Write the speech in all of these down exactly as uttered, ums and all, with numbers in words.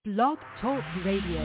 Blog Talk Radio.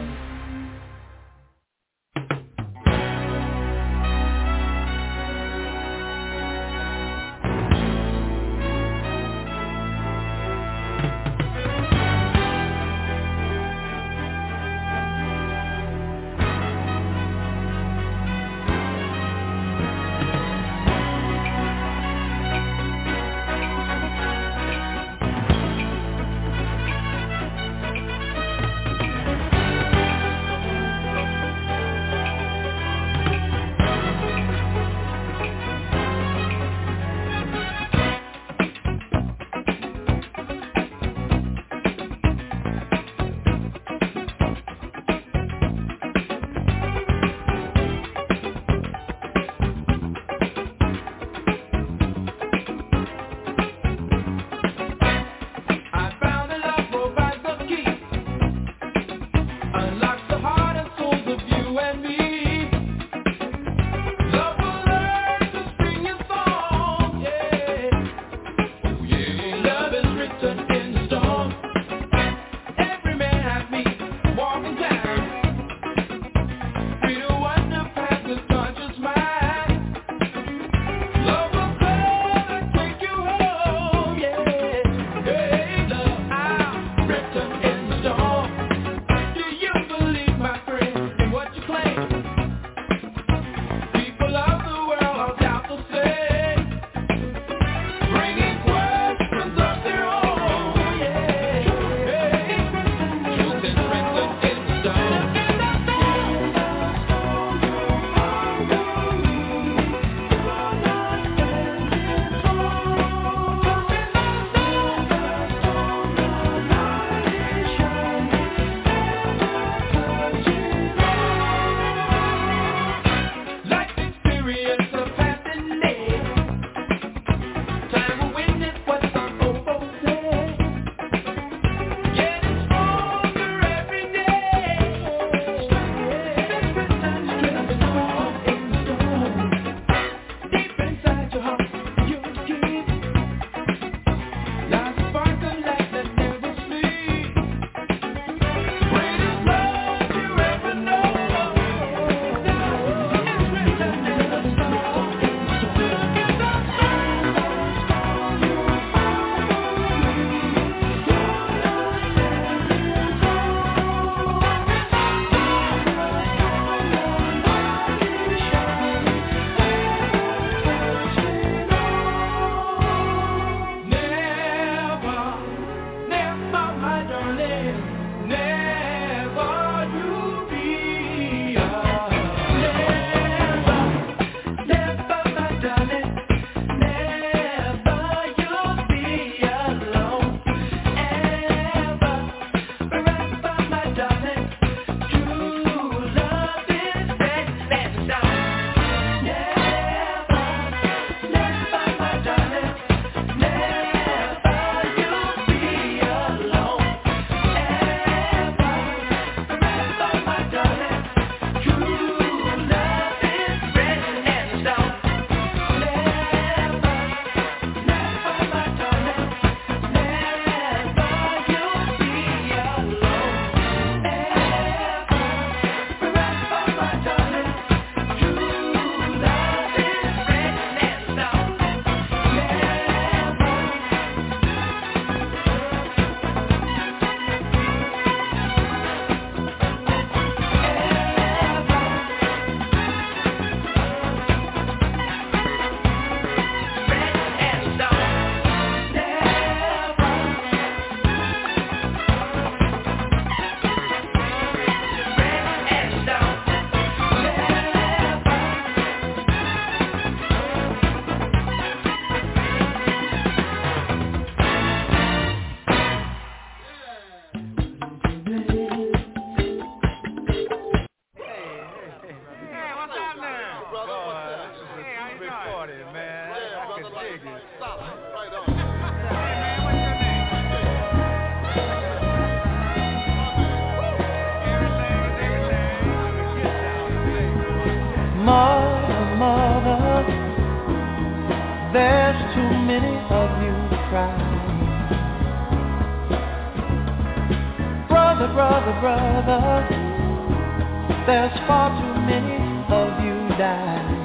brother, brother, there's far too many of you dying.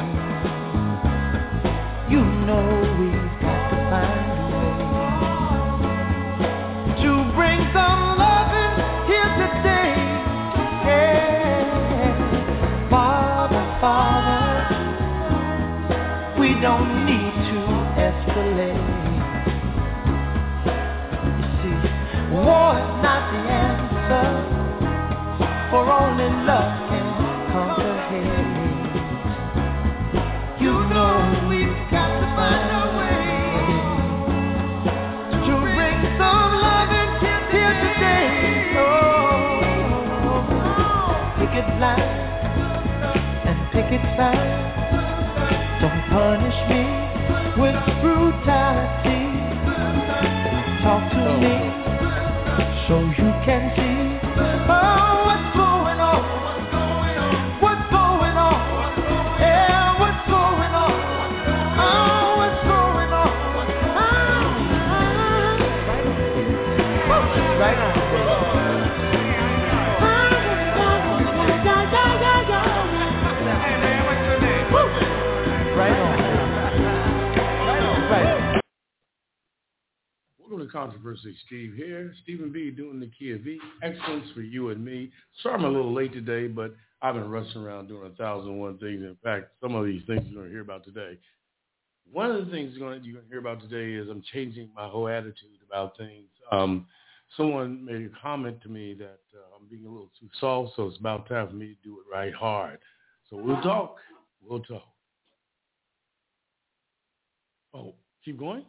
You know we've got to find a way to bring some loving here today. Yeah. Father, Father, we don't need to escalate. You see, war is not the answer, for only love can conquer hate. You know we've got to find a way to bring some loving here today. Oh, picket line and picket sign. Don't punish me with brutality. Talk to me so you can see. Oh, what's going on? What's going on? Yeah, what's going on? Oh, what's going on? Ah, right on. Right on. Welcome to Controversy. Steve here. Stephen B. doing the key of V. Excellence for you and me. Sorry I'm a little late today, but I've been rushing around doing a thousand and one things. In fact, some of these things you're going to hear about today. One of the things you're going to, you're going to hear about today is I'm changing my whole attitude about things. Um, someone made a comment to me that uh, I'm being a little too soft, so it's about time for me to do it right hard. So we'll talk. We'll talk. Oh, keep going?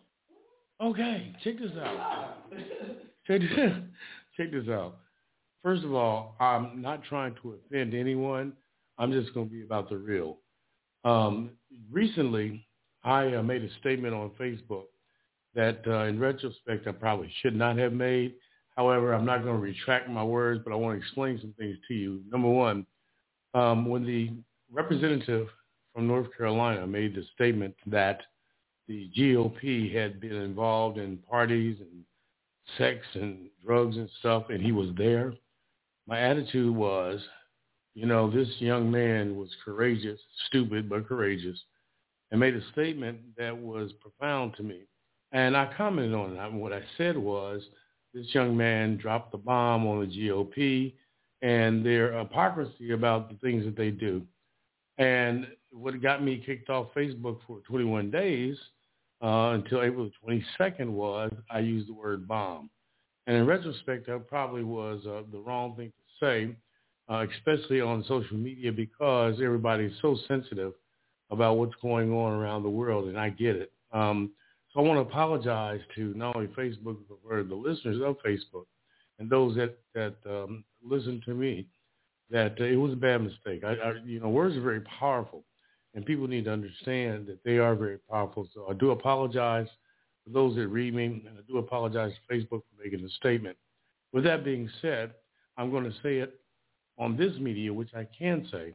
Okay, check this out. check, this, check this out. First of all, I'm not trying to offend anyone. I'm just going to be about the real. Um, recently, I uh, made a statement on Facebook that uh, in retrospect I probably should not have made. However, I'm not going to retract my words, but I want to explain some things to you. Number one, um, when the representative from North Carolina made the statement that the G O P had been involved in parties and sex and drugs and stuff, and he was there, my attitude was, you know, this young man was courageous, stupid but courageous, and made a statement that was profound to me. And I commented on it. And what I said was, this young man dropped the bomb on the G O P and their hypocrisy about the things that they do. And what got me kicked off Facebook for twenty-one days uh, until April twenty-second was I used the word bomb. And in retrospect, that probably was uh, the wrong thing to say, uh, especially on social media, because everybody's so sensitive about what's going on around the world, and I get it. Um, so I want to apologize to not only Facebook, but for the listeners of Facebook and those that, that um, listen to me, that uh, it was a bad mistake. I, I, you know, words are very powerful, and people need to understand that they are very powerful. So I do apologize for those that read me, and I do apologize to Facebook for making the statement. With that being said, I'm going to say it on this media, which I can say,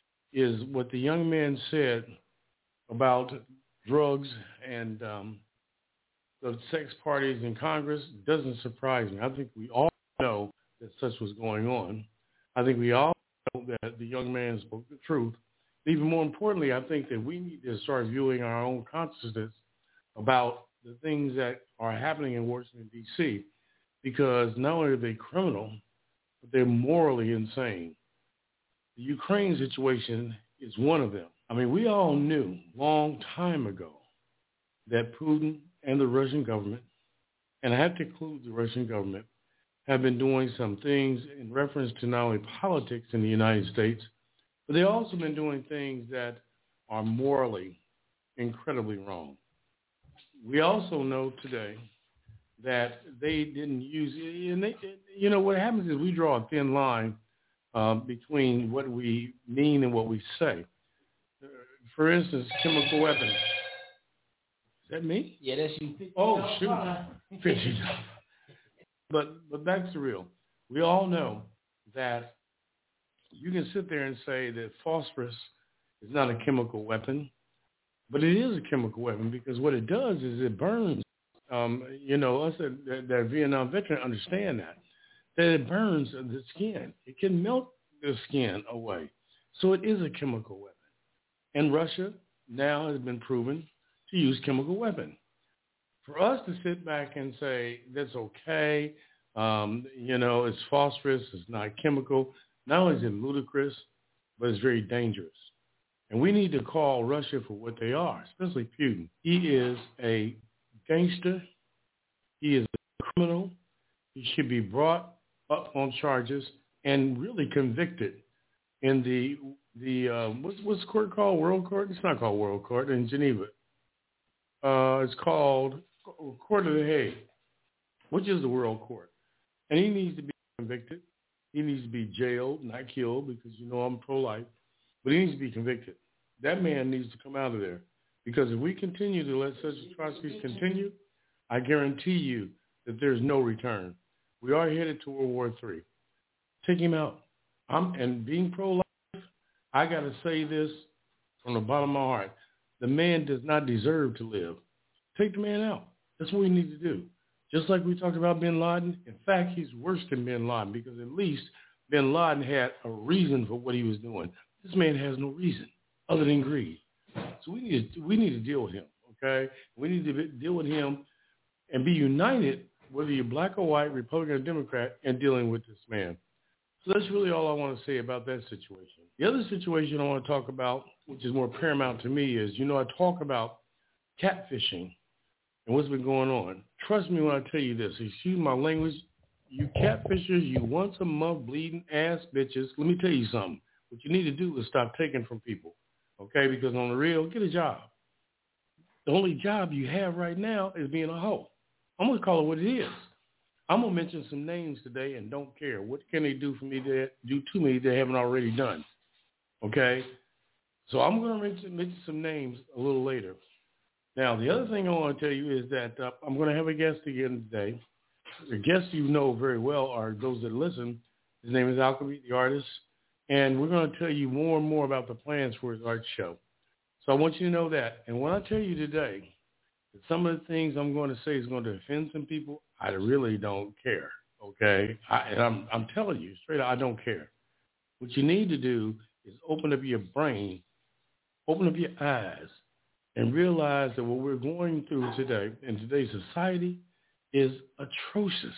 is what the young man said about drugs and um, the sex parties in Congress doesn't surprise me. I think we all know that such was going on. I think we all know that the young man spoke the truth. Even more importantly, I think that we need to start viewing our own consciousness about the things that are happening in Washington, D C, because not only are they criminal, but they're morally insane. The Ukraine situation is one of them. I mean, we all knew long time ago that Putin and the Russian government, and I have to include the Russian government, have been doing some things in reference to not only politics in the United States, but they've also been doing things that are morally incredibly wrong. We also know today that they didn't use, and they, you know, what happens is we draw a thin line um, between what we mean and what we say. Uh, for instance, chemical weapons. Is that me? Yeah, that's you. Oh, shoot. fifty dollars. But, but back to real. We all know that you can sit there and say that phosphorus is not a chemical weapon, but it is a chemical weapon because what it does is it burns. Um, you know, us that, that Vietnam veteran understand that. that it burns the skin. It can melt the skin away. So it is a chemical weapon. And Russia now has been proven to use chemical weapon. For us to sit back and say, that's okay, um, you know, it's phosphorus, it's not chemical, not only is it ludicrous, but it's very dangerous. And we need to call Russia for what they are, especially Putin. He is a gangster. He is a criminal. He should be brought up on charges and really convicted in the, the uh, what's, what's the court called? World Court? It's not called World Court in Geneva. Uh, it's called Court of the Hague, which is the World Court. And he needs to be convicted. He needs to be jailed, not killed, because you know I'm pro-life. But he needs to be convicted. That man needs to come out of there. Because if we continue to let such atrocities continue, I guarantee you that there's no return. We are headed to World War Three. Take him out. I'm, and being pro-life, I got to say this from the bottom of my heart. The man does not deserve to live. Take the man out. That's what we need to do. Just like we talked about bin Laden. In fact, he's worse than bin Laden because at least bin Laden had a reason for what he was doing. This man has no reason other than greed. So we need to, we need to deal with him, okay? We need to be, deal with him and be united, whether you're black or white, Republican or Democrat, in dealing with this man. So that's really all I want to say about that situation. The other situation I want to talk about, which is more paramount to me, is, you know, I talk about catfishing and what's been going on. Trust me when I tell you this. Excuse my language. You catfishers, you once a month bleeding ass bitches, let me tell you something. What you need to do is stop taking from people, okay? Because on the real, get a job. The only job you have right now is being a hoe. I'm going to call it what it is. I'm going to mention some names today and don't care. What can they do for me to do to me they haven't already done? Okay? So I'm going to mention, mention some names a little later. Now, the other thing I want to tell you is that uh, I'm going to have a guest again today. The guests you know very well are those that listen. His name is Alchemy, the artist, and we're going to tell you more and more about the plans for his art show. So I want you to know that. And when I tell you today that some of the things I'm going to say is going to offend some people, I really don't care, okay? I, and I'm, I'm telling you straight up, I don't care. What you need to do is open up your brain, open up your eyes, and realize that what we're going through today in today's society is atrocious.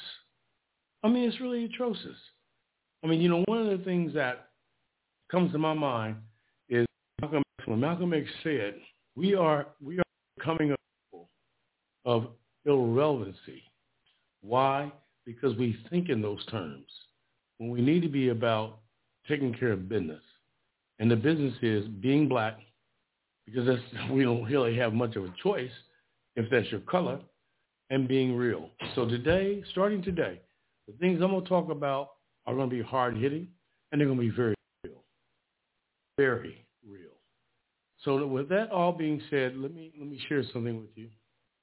I mean, it's really atrocious. I mean, you know, one of the things that comes to my mind is Malcolm, when Malcolm X said, we are we are becoming a people of irrelevancy. Why? Because we think in those terms when we need to be about taking care of business. And the business is being black, because that's, we don't really have much of a choice if that's your color, and being real. So today, starting today, the things I'm going to talk about are going to be hard-hitting, and they're going to be very real, very real. So with that all being said, let me let me share something with you.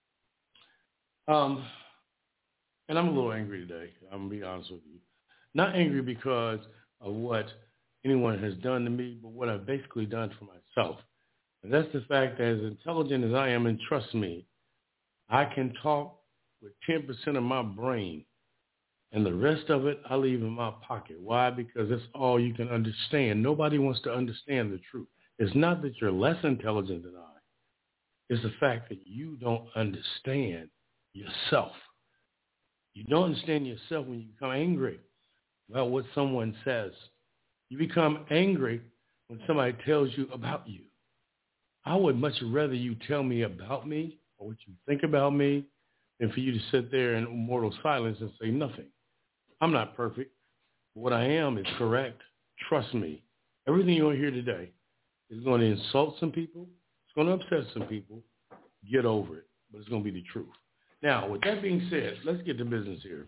Um, and I'm a little angry today. I'm going to be honest with you. Not angry because of what anyone has done to me, but what I've basically done for myself. And that's the fact that as intelligent as I am, and trust me, I can talk with ten percent of my brain, and the rest of it I leave in my pocket. Why? Because that's all you can understand. Nobody wants to understand the truth. It's not that you're less intelligent than I. It's the fact that you don't understand yourself. You don't understand yourself when you become angry about what someone says. You become angry when somebody tells you about you. I would much rather you tell me about me or what you think about me than for you to sit there in mortal silence and say nothing. I'm not perfect. What I am is correct. Trust me. Everything you'll hear today is going to insult some people. It's going to upset some people. Get over it. But it's going to be the truth. Now, with that being said, let's get to business here.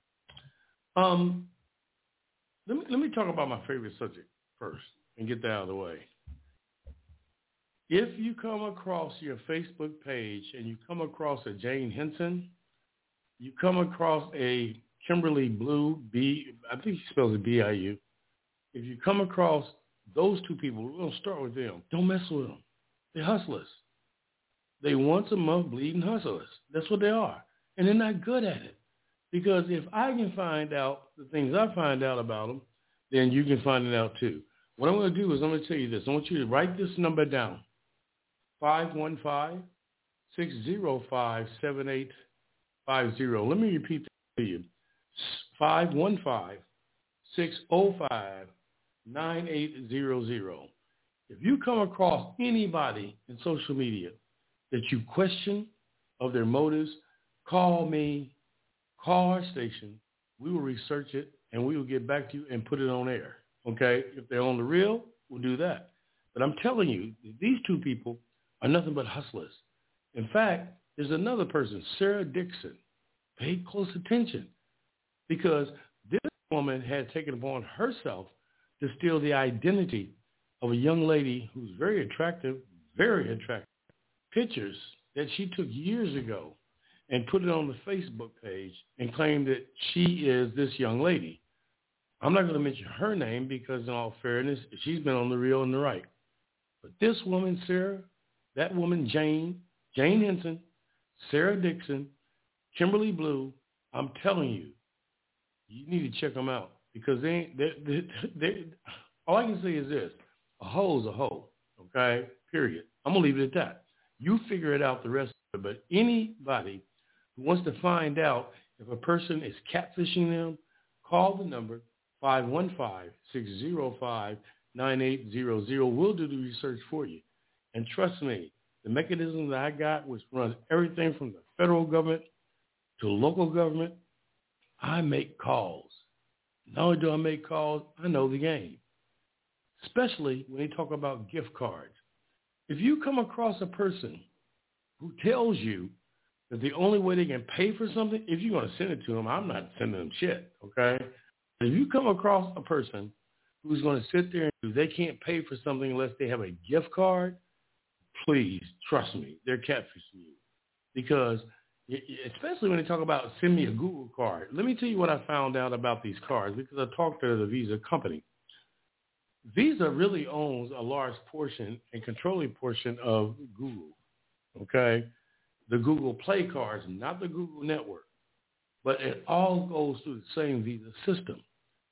Um, let me, let me talk about my favorite subject first and get that out of the way. If you come across your Facebook page and you come across a Jane Henson, you come across a Kimberly Blue, B, I think she spells it B I U. If you come across those two people, we're going to start with them. Don't mess with them. They're hustlers. They once a month bleeding hustlers. That's what they are. And they're not good at it. Because if I can find out the things I find out about them, then you can find it out too. What I'm going to do is I'm going to tell you this. I want you to write this number down, five one five, six zero five, seven eight five zero. Let me repeat that to you, five one five, six zero five, nine eight zero zero. If you come across anybody in social media that you question of their motives, call me, call our station. We will research it, and we will get back to you and put it on air, okay? If they're on the real, we'll do that. But I'm telling you, these two people are nothing but hustlers. In fact, there's another person, Sarah Dixon. Pay close attention because this woman had taken upon herself to steal the identity of a young lady who's very attractive, very attractive, pictures that she took years ago and put it on the Facebook page and claimed that she is this young lady. I'm not going to mention her name because in all fairness, she's been on the real and the right. But this woman, Sarah, that woman, Jane, Jane Henson, Sarah Dixon, Kimberly Blue, I'm telling you, you need to check them out because they ain't, they, they, they, all I can say is this, a hoe's a hoe, okay, period. I'm going to leave it at that. You figure it out the rest of it, but anybody who wants to find out if a person is catfishing them, call the number five one five, six zero five, nine eight zero zero. We'll do the research for you. And trust me, the mechanism that I got, which runs everything from the federal government to local government, I make calls. Not only do I make calls, I know the game, especially when they talk about gift cards. If you come across a person who tells you that the only way they can pay for something, if you're going to send it to them, I'm not sending them shit, okay? But if you come across a person who's going to sit there and they can't pay for something unless they have a gift card, please, trust me, they're catfishing you. Because especially when they talk about send me a Google card. Let me tell you what I found out about these cards because I talked to the Visa company. Visa really owns a large portion and controlling portion of Google, okay? The Google Play cards, not the Google network. But it all goes through the same Visa system.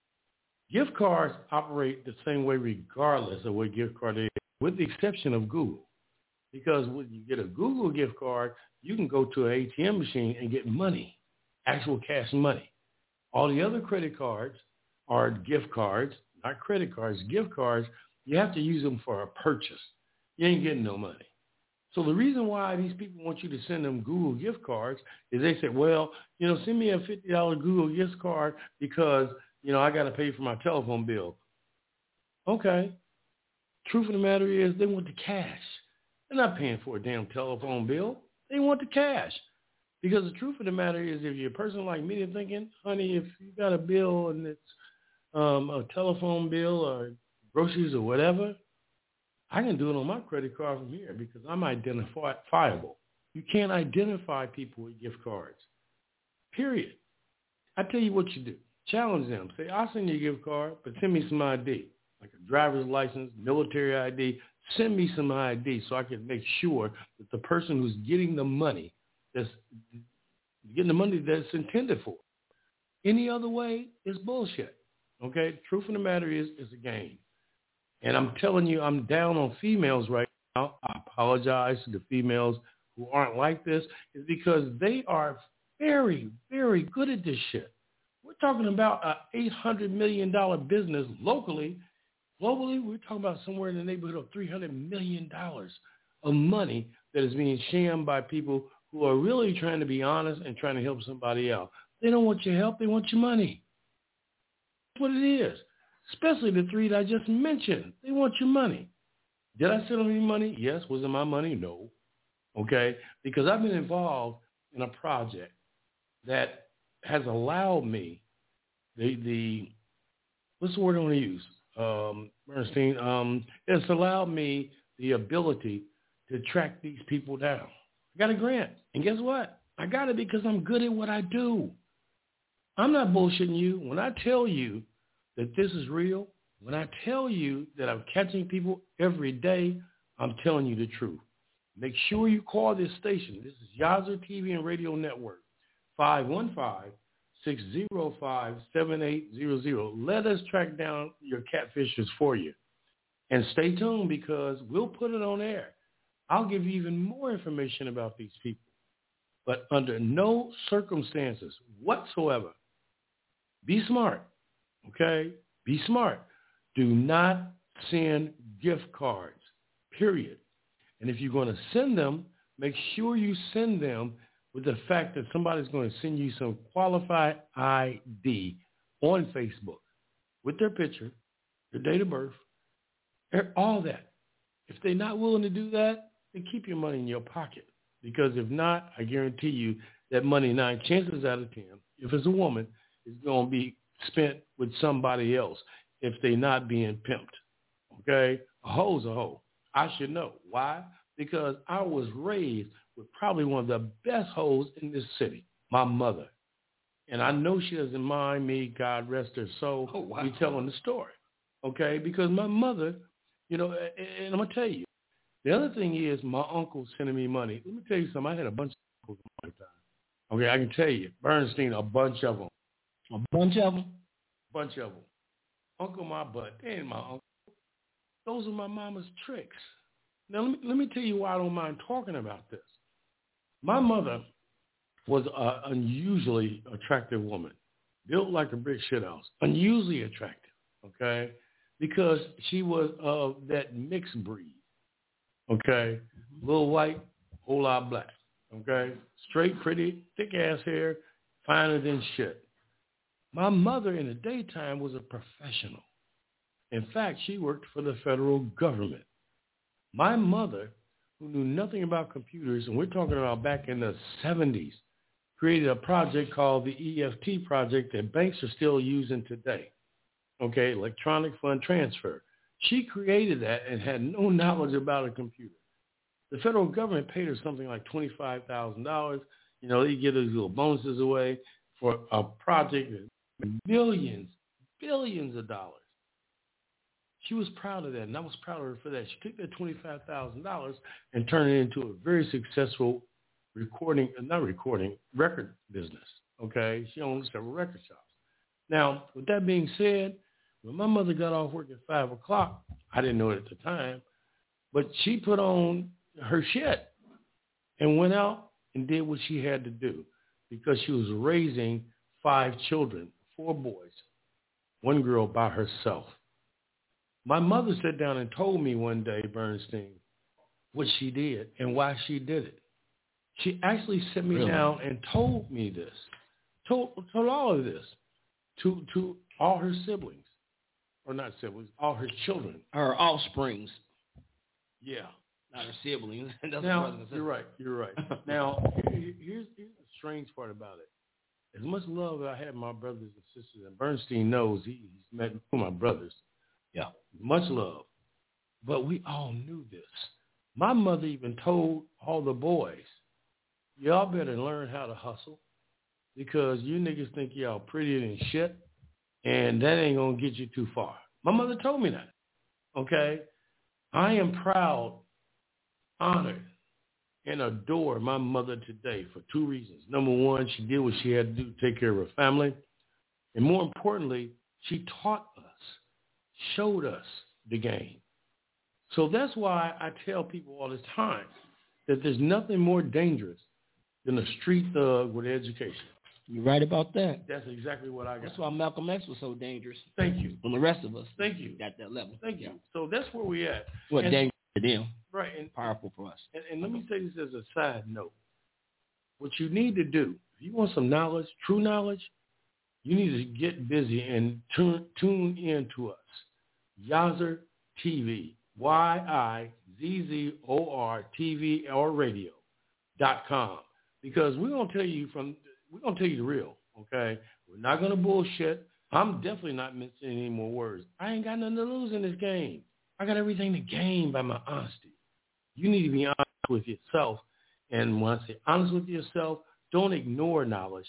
Gift cards operate the same way regardless of what gift card it is, with the exception of Google. Because when you get a Google gift card, you can go to an A T M machine and get money, actual cash money. All the other credit cards are gift cards, not credit cards, gift cards. You have to use them for a purchase. You ain't getting no money. So the reason why these people want you to send them Google gift cards is they say, well, you know, send me a fifty dollars Google gift card because, you know, I got to pay for my telephone bill. Okay. Truth of the matter is they want the cash. They're not paying for a damn telephone bill. They want the cash. Because the truth of the matter is if you're a person like me, they're thinking, honey, if you got a bill and it's um, a telephone bill or groceries or whatever, I can do it on my credit card from here because I'm identifiable. You can't identify people with gift cards, period. I tell you what you do. Challenge them. Say, I'll send you a gift card, but send me some I D, like a driver's license, military I D. Send me some I D so I can make sure that the person who's getting the money, that's getting the money that's intended for. Any other way is bullshit, okay? Truth of the matter is, it's a game. And I'm telling you, I'm down on females right now. I apologize to the females who aren't like this. It's because they are very, very good at this shit. We're talking about an eight hundred million dollars business locally. Globally, we're talking about somewhere in the neighborhood of three hundred million dollars of money that is being shammed by people who are really trying to be honest and trying to help somebody else. They don't want your help. They want your money. That's what it is. Especially the three that I just mentioned. They want your money. Did I send them any money? Yes. Was it my money? No. Okay? Because I've been involved in a project that has allowed me, the, the what's the word I want to use? Um, Bernstein, um, it's allowed me the ability to track these people down. I got a grant. And guess what? I got it because I'm good at what I do. I'm not bullshitting you. When I tell you that this is real, when I tell you that I'm catching people every day, I'm telling you the truth. Make sure you call this station. This is Yazoo T V and Radio Network, five one five, six zero five, seven eight zero zero. Let us track down your catfishers for you. And stay tuned because we'll put it on air. I'll give you even more information about these people. But under no circumstances whatsoever, be smart, okay? Be smart. Do not send gift cards, period. And if you're going to send them, make sure you send them with the fact that somebody's going to send you some qualified I D on Facebook with their picture, their date of birth, all that. If they're not willing to do that, then keep your money in your pocket. Because if not, I guarantee you that money, nine chances out of ten, if it's a woman, is going to be spent with somebody else if they're not being pimped. Okay? A hoe's a hoe. I should know. Why? Because I was raised with probably one of the best hoes in this city, my mother. And I know she doesn't mind me, God rest her soul, oh, wow. me telling the story. Okay? Because my mother, you know, and I'm going to tell you, the other thing is my uncle sending me money. Let me tell you something. I had a bunch of uncles in my time. Okay, I can tell you. Bernstein, a bunch of them. A bunch of them? Bunch of them. Uncle my butt. They ain't my uncle. Those are my mama's tricks. Now, let me, let me tell you why I don't mind talking about this. My mother was an unusually attractive woman, built like a brick shithouse, unusually attractive, okay, because she was of that mixed breed. Okay, little white, whole lot black. Okay, straight, pretty, thick ass hair, finer than shit. My mother in the daytime was a professional. In fact, she worked for the federal government. My mother, who knew nothing about computers, and we're talking about back in the seventies, created a project called the E F T project that banks are still using today. Okay, electronic fund transfer. She created that and had no knowledge about a computer. The federal government paid her something like twenty-five thousand dollars. You know, they give those little bonuses away for a project that millions, billions of dollars. She was proud of that, and I was proud of her for that. She took that twenty-five thousand dollars and turned it into a very successful recording, not recording, record business, okay? She owns several record shops. Now, with that being said, when my mother got off work at five o'clock, I didn't know it at the time, but she put on her shit and went out and did what she had to do because she was raising five children, four boys, one girl by herself. My mother sat down and told me one day, Bernstein, what she did and why she did it. She actually sat me really? down and told me this, told, told all of this to, to all her siblings. Or not siblings, all her children. Her offsprings. Yeah. Not her siblings. That's now, you're right, you're right. Now, here's, here's the strange part about it. As much love I have my brothers and sisters, and Bernstein knows he, he's met my brothers. Yeah. Much love. But we all knew this. My mother even told all the boys, y'all better learn how to hustle because you niggas think y'all prettier than shit. And that ain't going to get you too far. My mother told me that, okay? I am proud, honored, and adore my mother today for two reasons. Number one, she did what she had to do to take care of her family. And more importantly, she taught us, showed us the game. So that's why I tell people all the time that there's nothing more dangerous than a street thug with education. You're right about that. That's exactly what I got. That's why Malcolm X was so dangerous. Thank you. And the rest of us. Thank you. Got that level. Thank yeah. you. So that's where we at. What and, dangerous to them. Right. And, powerful for us. And, and let me say this as a side note. What you need to do, if you want some knowledge, true knowledge, you need to get busy and tune, tune in to us. Yazor T V. Y I Z Z O R T V or radio dot com. Because we're going to tell you from... We're going to tell you the real, okay? We're not going to bullshit. I'm definitely not missing any more words. I ain't got nothing to lose in this game. I got everything to gain by my honesty. You need to be honest with yourself. And when I say honest with yourself, don't ignore knowledge.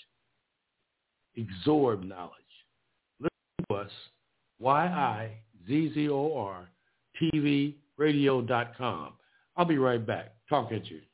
Absorb knowledge. Listen to us, Y I Z Z O R T V radio dot com. I'll be right back. Talk at you.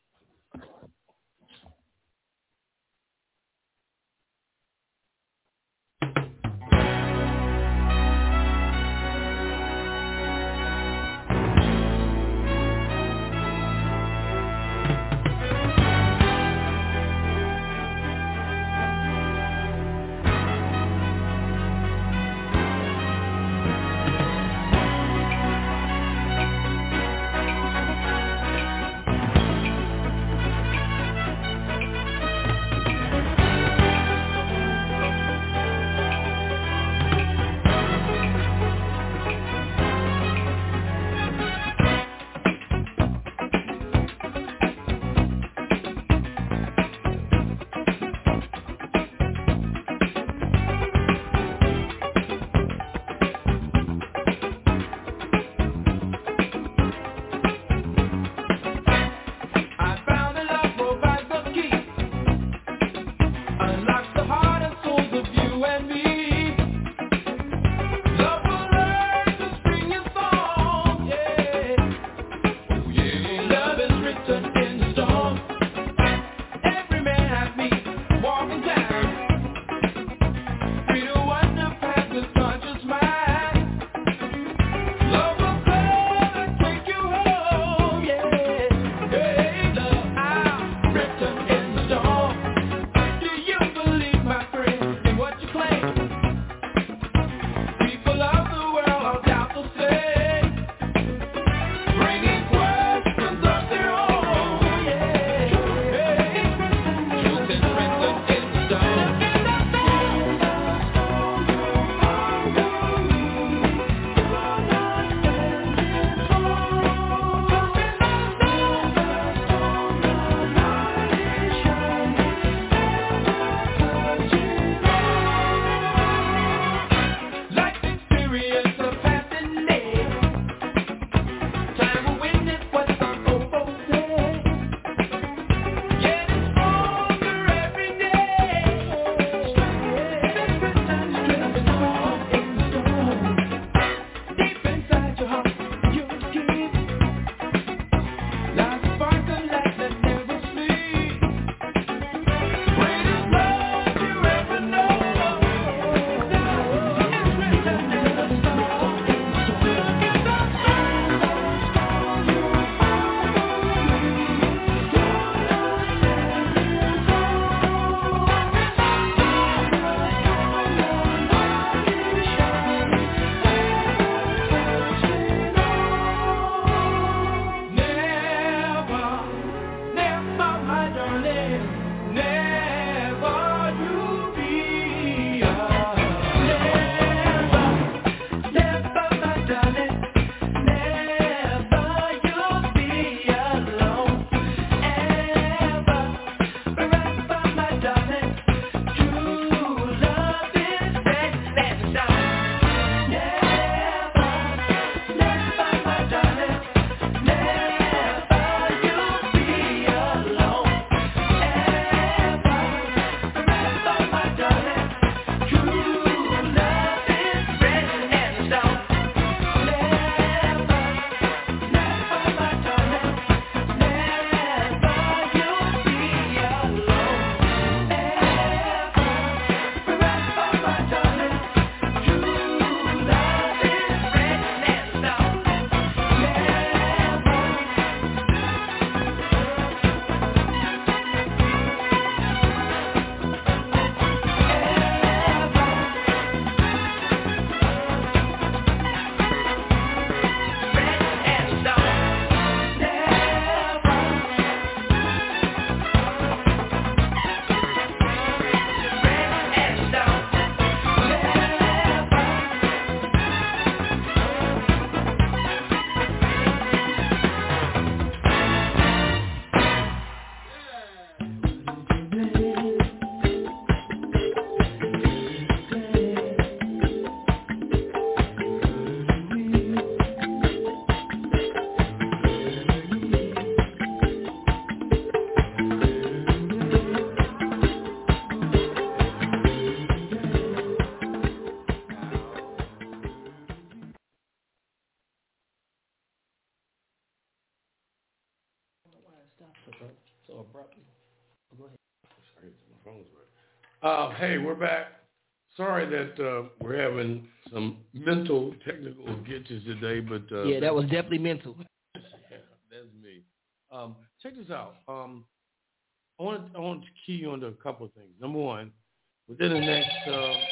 So abruptly. Go ahead. Sorry, my phone's red. Uh, hey, we're back. Sorry that uh, we're having some mental technical glitches today, but uh, yeah, that was definitely mental. Yeah, that's me. Um, check this out. Um, I want I want to key you onto a couple of things. Number one, within the next um,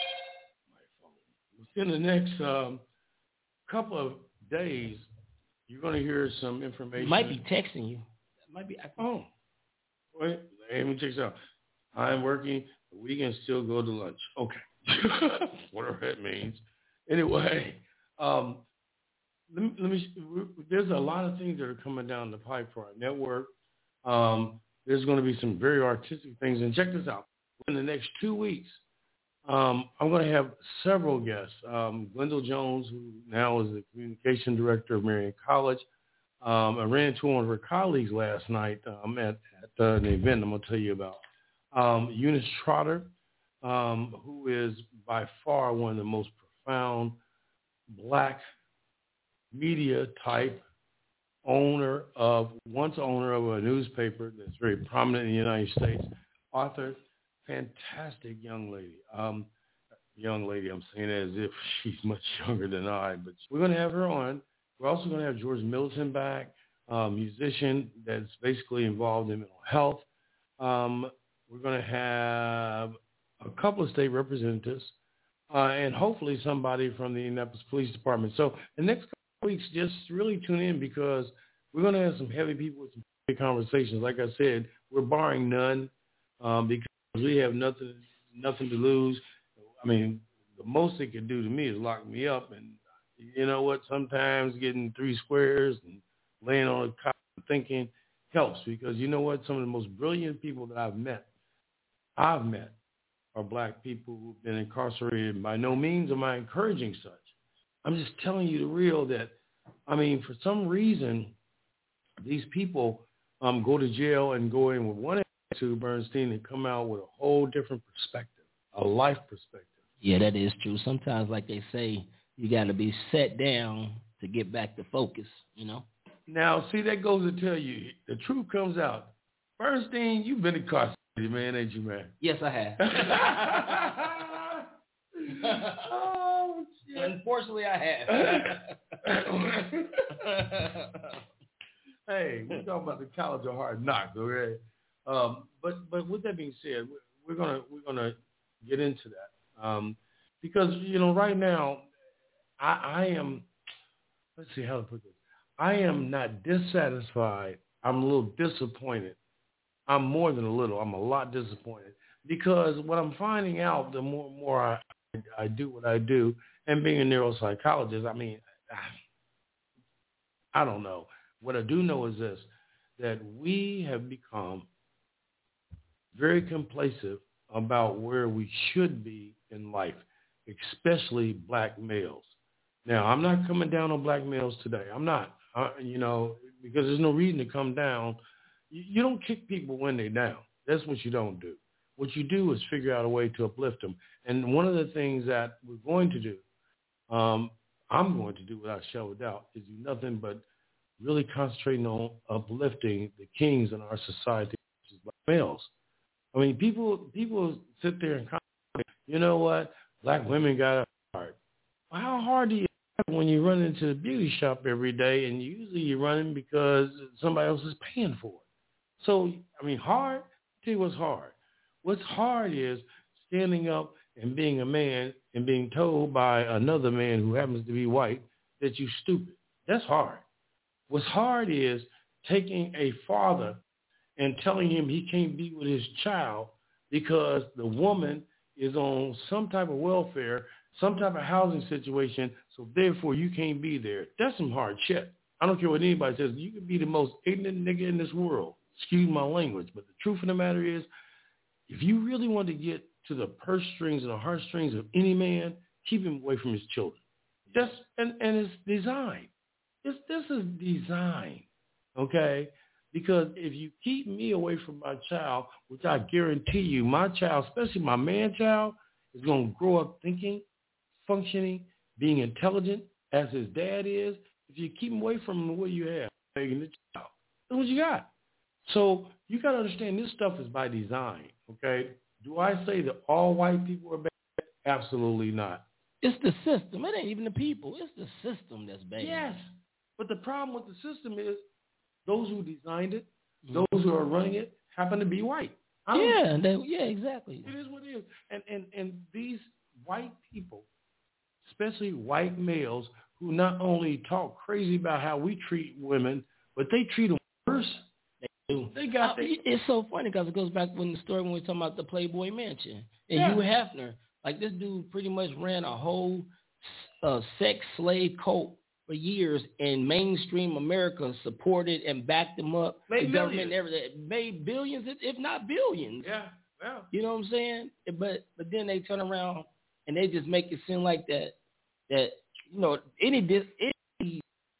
my phone, within the next um, couple of days, you're going to hear some information. He might be texting you. That might be. Oh, wait. Let me check this out. I'm working, but we can still go to lunch. Okay, whatever that means. Anyway, um, let me, let me. There's a lot of things that are coming down the pipe for our network. Um, there's going to be some very artistic things, and check this out. In the next two weeks, um, I'm going to have several guests. Um, Glendale Jones, who now is the communication director of Marian College. Um, I ran into one of her colleagues last night um, at, at uh, an event I'm going to tell you about. Um, Eunice Trotter, um, who is by far one of the most profound black media type owner of, once owner of a newspaper that's very prominent in the United States, author, fantastic young lady. Um, young lady, I'm saying it as if she's much younger than I, but we're going to have her on. We're also going to have George Middleton back, a musician that's basically involved in mental health. Um, we're going to have a couple of state representatives uh, and hopefully somebody from the Indianapolis Police Department. So the next couple of weeks, just really tune in because we're going to have some heavy people with some heavy conversations. Like I said, we're barring none um, because we have nothing, nothing to lose. I mean, the most they can do to me is lock me up. And you know what? Sometimes getting three squares and laying on a cot and thinking helps because you know what? Some of the most brilliant people that I've met, I've met, are black people who've been incarcerated. By no means am I encouraging such. I'm just telling you the real that, I mean, for some reason, these people um, go to jail and go in with one attitude, Bernstein, and come out with a whole different perspective, a life perspective. Yeah, that is true. Sometimes, like they say, you got to be set down to get back to focus, you know? Now, see, that goes to tell you, the truth comes out. Bernstein, you've been incarcerated, man, ain't you, man? Yes, I have. Oh, shit. Unfortunately, I have. Hey, we're talking about the College of Hard Knocks, okay? Um, but but with that being said, we're gonna we're gonna get into that um, because you know right now I, I am. Let's see how to put this. I am not dissatisfied. I'm a little disappointed. I'm more than a little. I'm a lot disappointed because what I'm finding out, the more and more I, I do what I do, and being a neuropsychologist, I mean, I, I don't know. What I do know is this, that we have become very complacent about where we should be in life, especially black males. Now, I'm not coming down on black males today. I'm not, uh, you know, because there's no reason to come down. You, you don't kick people when they're down. That's what you don't do. What you do is figure out a way to uplift them. And one of the things that we're going to do, um, I'm going to do without a shadow of doubt, is do nothing but really concentrating on uplifting the kings in our society, which is black males. I mean, people people sit there and comment, you know what, black women got it hard. Well, how hard do you have when you run into the beauty shop every day, and usually you're running because somebody else is paying for it? So, I mean, hard, I'll tell you what's hard. What's hard is standing up and being a man and being told by another man who happens to be white that you're stupid. That's hard. What's hard is taking a father and telling him he can't be with his child because the woman is on some type of welfare, some type of housing situation, so therefore you can't be there. That's some hard shit. I don't care what anybody says. You can be the most ignorant nigga in this world. Excuse my language, but the truth of the matter is, if you really want to get to the purse strings and the heartstrings of any man, keep him away from his children. That's, and, and it's designed. This, this is design, okay? Because if you keep me away from my child, which I guarantee you, my child, especially my man child, is going to grow up thinking, functioning, being intelligent as his dad is. If you keep him away from him, what do you have? Taking the child. That's what you got. So you got to understand this stuff is by design, okay? Do I say that all white people are bad? Absolutely not. It's the system. It ain't even the people. It's the system that's bad. Yes. But the problem with the system is those who designed it, mm-hmm. those who are running it, happen to be white. Yeah, they, yeah, exactly. It is what it is. And, and, and these white people, especially white males, who not only talk crazy about how we treat women, but they treat them worse. They do. They got uh, they, It's so funny because it goes back when the story when we were talking about the Playboy Mansion and yeah. Hugh Hefner. Like this dude pretty much ran a whole uh, sex slave cult for years, and mainstream America supported and backed him up. Made the millions. government and everything made billions, if not billions. Yeah, yeah. You know what I'm saying? But but then they turn around and they just make it seem like that that you know any dis, any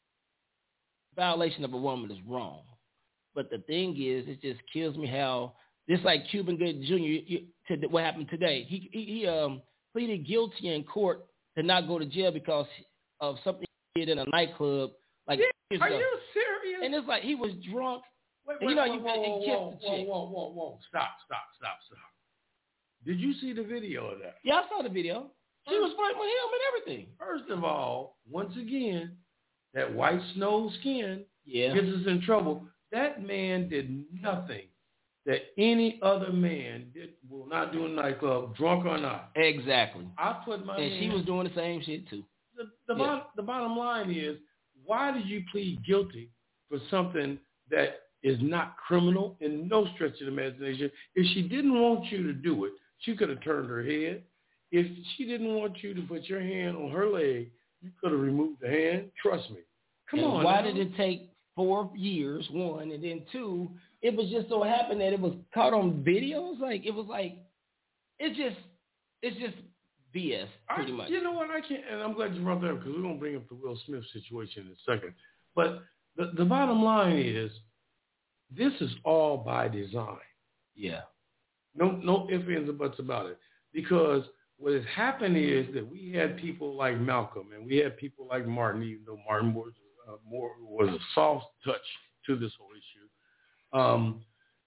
violation of a woman is wrong. But the thing is, it just kills me how this like Cuban Good Junior You, to what happened today. He, he he um pleaded guilty in court to not go to jail because of something he did in a nightclub. Like yeah, are ago. You serious? And it's like he was drunk. Wait, and, wait, you know, whoa, you whoa, whoa, kissed whoa, the chick. whoa, whoa, whoa, whoa! Stop, stop, stop, stop! Did you see the video of that? Yeah, I saw the video. She was fighting with him and everything. First of all, once again, that white snow skin yeah. gets us in trouble. That man did nothing that any other man did, will not do in a nightclub, drunk or not. Exactly. I put my and hand, she was doing the same shit too. The, the, yeah. bottom, the bottom line is, why did you plead guilty for something that is not criminal in no stretch of the imagination? If she didn't want you to do it, she could have turned her head. If she didn't want you to put your hand on her leg, you could have removed the hand. Trust me. Come and on. Why now. did it take four years, one, and then two, it was just so happened that it was caught on videos? Like, it was like, it's just, it's just B S, pretty I, much. You know what, I can't, and I'm glad you brought that up because we're going to bring up the Will Smith situation in a second. But the, the bottom line is, this is all by design. Yeah. No, no ifs, ands, or buts about it. Because what has happened is that we had people like Malcolm and we had people like Martin, even though Martin was, uh, more, was a soft touch to this whole issue. Um,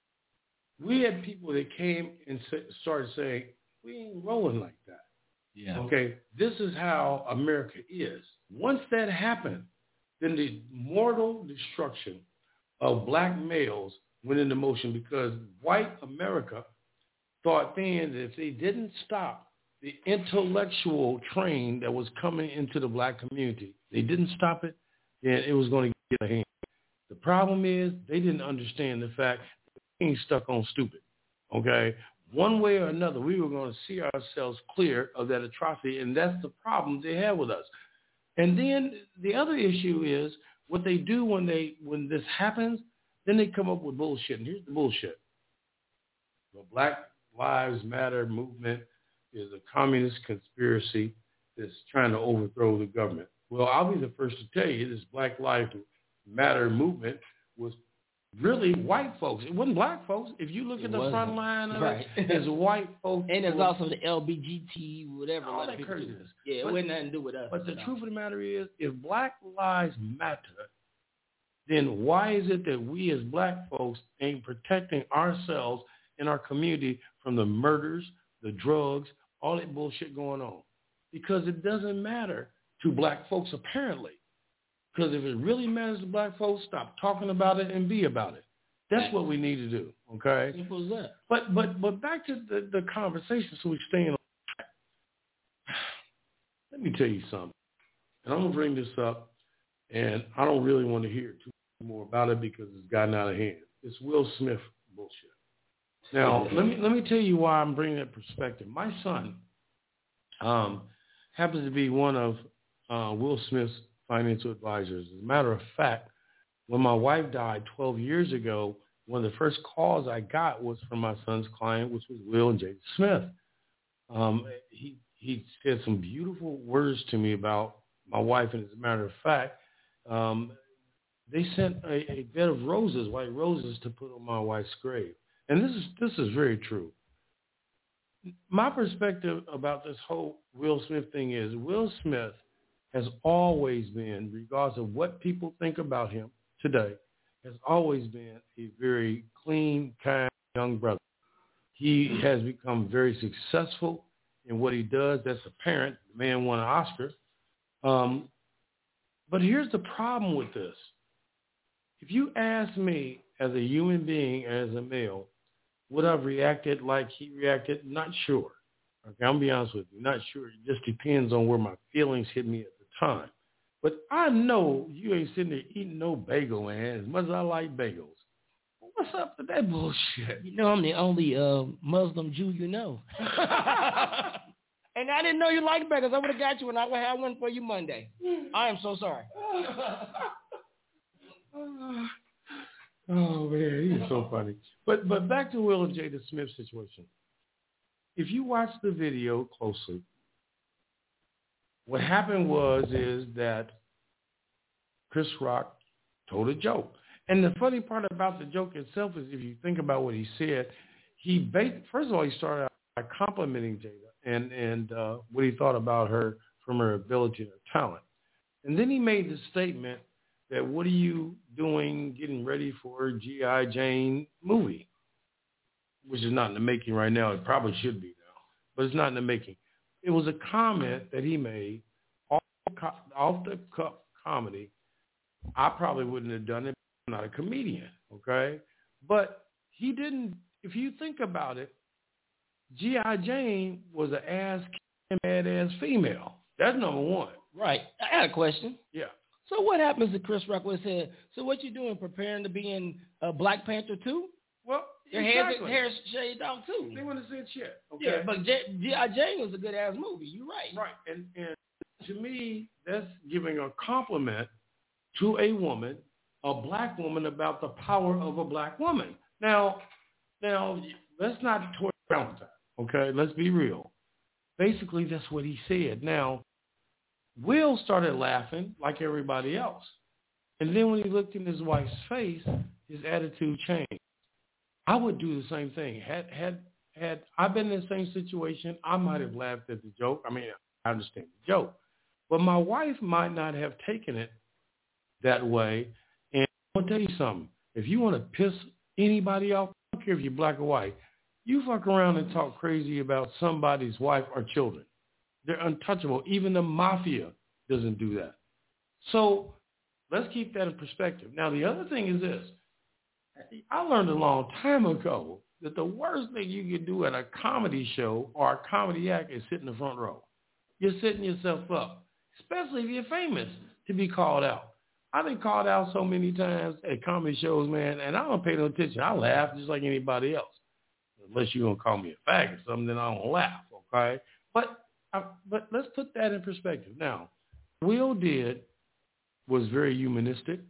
we had people that came and sa- started saying, we ain't rolling like that. Yeah. Okay, this is how America is. Once that happened, then the mortal destruction of black males went into motion because white America thought then that if they didn't stop the intellectual train that was coming into the black community, they didn't stop it, then it was going to get a hand. The problem is they didn't understand the fact that they ain't stuck on stupid, okay? One way or another, we were going to see ourselves clear of that atrocity, and that's the problem they have with us. And then the other issue is what they do when they when this happens, then they come up with bullshit. And here's the bullshit. The Black Lives Matter movement is a communist conspiracy that's trying to overthrow the government. Well, I'll be the first to tell you this Black Lives Matter movement was really white folks. It wasn't black folks. If you look it at the wasn't. front line of right. it, it's white folks. And there's also the L B G T, whatever. All that craziness. Yeah, but, it wasn't nothing to do with us. But the truth of the matter is, if Black Lives Matter, then why is it that we as black folks ain't protecting ourselves and our community from the murders, the drugs, all that bullshit going on? Because it doesn't matter to black folks, apparently. Because if it really matters to black folks, stop talking about it and be about it. That's what we need to do, okay? Simple as that. But but but back to the, the conversation, so we stay in. Let me tell you something, and I'm gonna bring this up, and I don't really want to hear too much more about it because it's gotten out of hand. It's Will Smith bullshit. Now let me let me tell you why I'm bringing that perspective. My son um, happens to be one of uh, Will Smith's financial advisors. As a matter of fact, when my wife died twelve years ago, one of the first calls I got was from my son's client, which was Will and Jada Smith. Um, he he said some beautiful words to me about my wife, and as a matter of fact, um, they sent a, a bed of roses, white roses, to put on my wife's grave. And this is this is very true. My perspective about this whole Will Smith thing is Will Smith has always been, regardless of what people think about him today, has always been a very clean, kind, young brother. He has become very successful in what he does. That's apparent. The man won an Oscar. Um, but here's the problem with this. If you ask me as a human being, as a male, would I have reacted like he reacted? Not sure. Okay, I'm going to be honest with you. Not sure. It just depends on where my feelings hit me at the time. But I know you ain't sitting there eating no bagel, man, as much as I like bagels. What's up with that bullshit? You know I'm the only uh, Muslim Jew you know. And I didn't know you liked bagels. I would have got you, and I would have one for you Monday. I am so sorry. Oh, man, he's so funny. But but back to Will and Jada Smith situation. If you watch the video closely, what happened was is that Chris Rock told a joke. And the funny part about the joke itself is if you think about what he said, he ba- first of all, he started out by complimenting Jada and, and uh, what he thought about her from her ability and her talent. And then he made the statement that what are you doing getting ready for G I. Jane movie, which is not in the making right now. It probably should be now, but it's not in the making. It was a comment that he made off, off the cuff comedy. I probably wouldn't have done it. I'm not a comedian, okay? But he didn't, if you think about it, G I. Jane was an ass-kicking, badass female. That's number one. Right. I got a question. Yeah. So what happens to Chris Rock was said, so what you doing, preparing to be in uh, Black Panther two? Well, Your exactly. hair's, hair's shaved off too. They want to say shit. Okay? Yeah, but G I. Jane was a good-ass movie. You're right. Right. And, and to me, that's giving a compliment to a woman, a black woman, about the power of a black woman. Now, now let's not toy around with that, okay? Let's be real. Basically, that's what he said. Now, Will started laughing like everybody else. And then when he looked in his wife's face, his attitude changed. I would do the same thing. Had had had I been in the same situation, I might have laughed at the joke. I mean, I understand the joke. But my wife might not have taken it that way. And I'll tell you something. If you want to piss anybody off, I don't care if you're black or white, you fuck around and talk crazy about somebody's wife or children. They're untouchable. Even the mafia doesn't do that. So let's keep that in perspective. Now, the other thing is this. I learned a long time ago that the worst thing you can do at a comedy show or a comedy act is sit in the front row. You're setting yourself up, especially if you're famous, to be called out. I've been called out so many times at comedy shows, man, and I don't pay no attention. I laugh just like anybody else. Unless you're going to call me a fag or something, then I don't laugh, okay? But I, but let's put that in perspective. Now, Will did was very humanistic.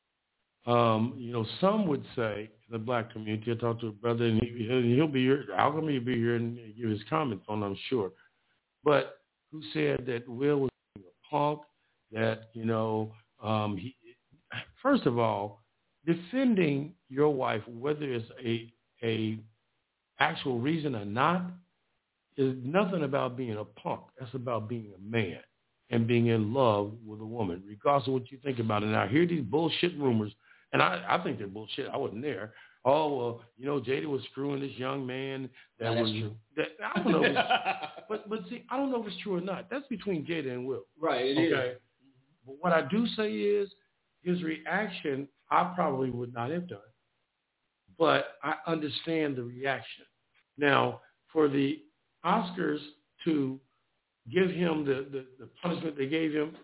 Um, you know, some would say in the black community, I talked to a brother, and he, he'll be here. How come he'll be here and give his comments on, I'm sure. But who said that Will was a punk, that, you know, um, he, first of all, defending your wife, whether it's a a actual reason or not, is nothing about being a punk. That's about being a man and being in love with a woman, regardless of what you think about it. Now, I hear these bullshit rumors, and I, I think they're bullshit. I wasn't there. Oh, well, you know, Jada was screwing this young man. That no, was that's true. That, I don't know. If it's, but but see, I don't know if it's true or not. That's between Jada and Will. Right, it okay? Is. But what I do say is his reaction, I probably would not have done. But I understand the reaction. Now, for the Oscars to give him the, the, the punishment they gave him,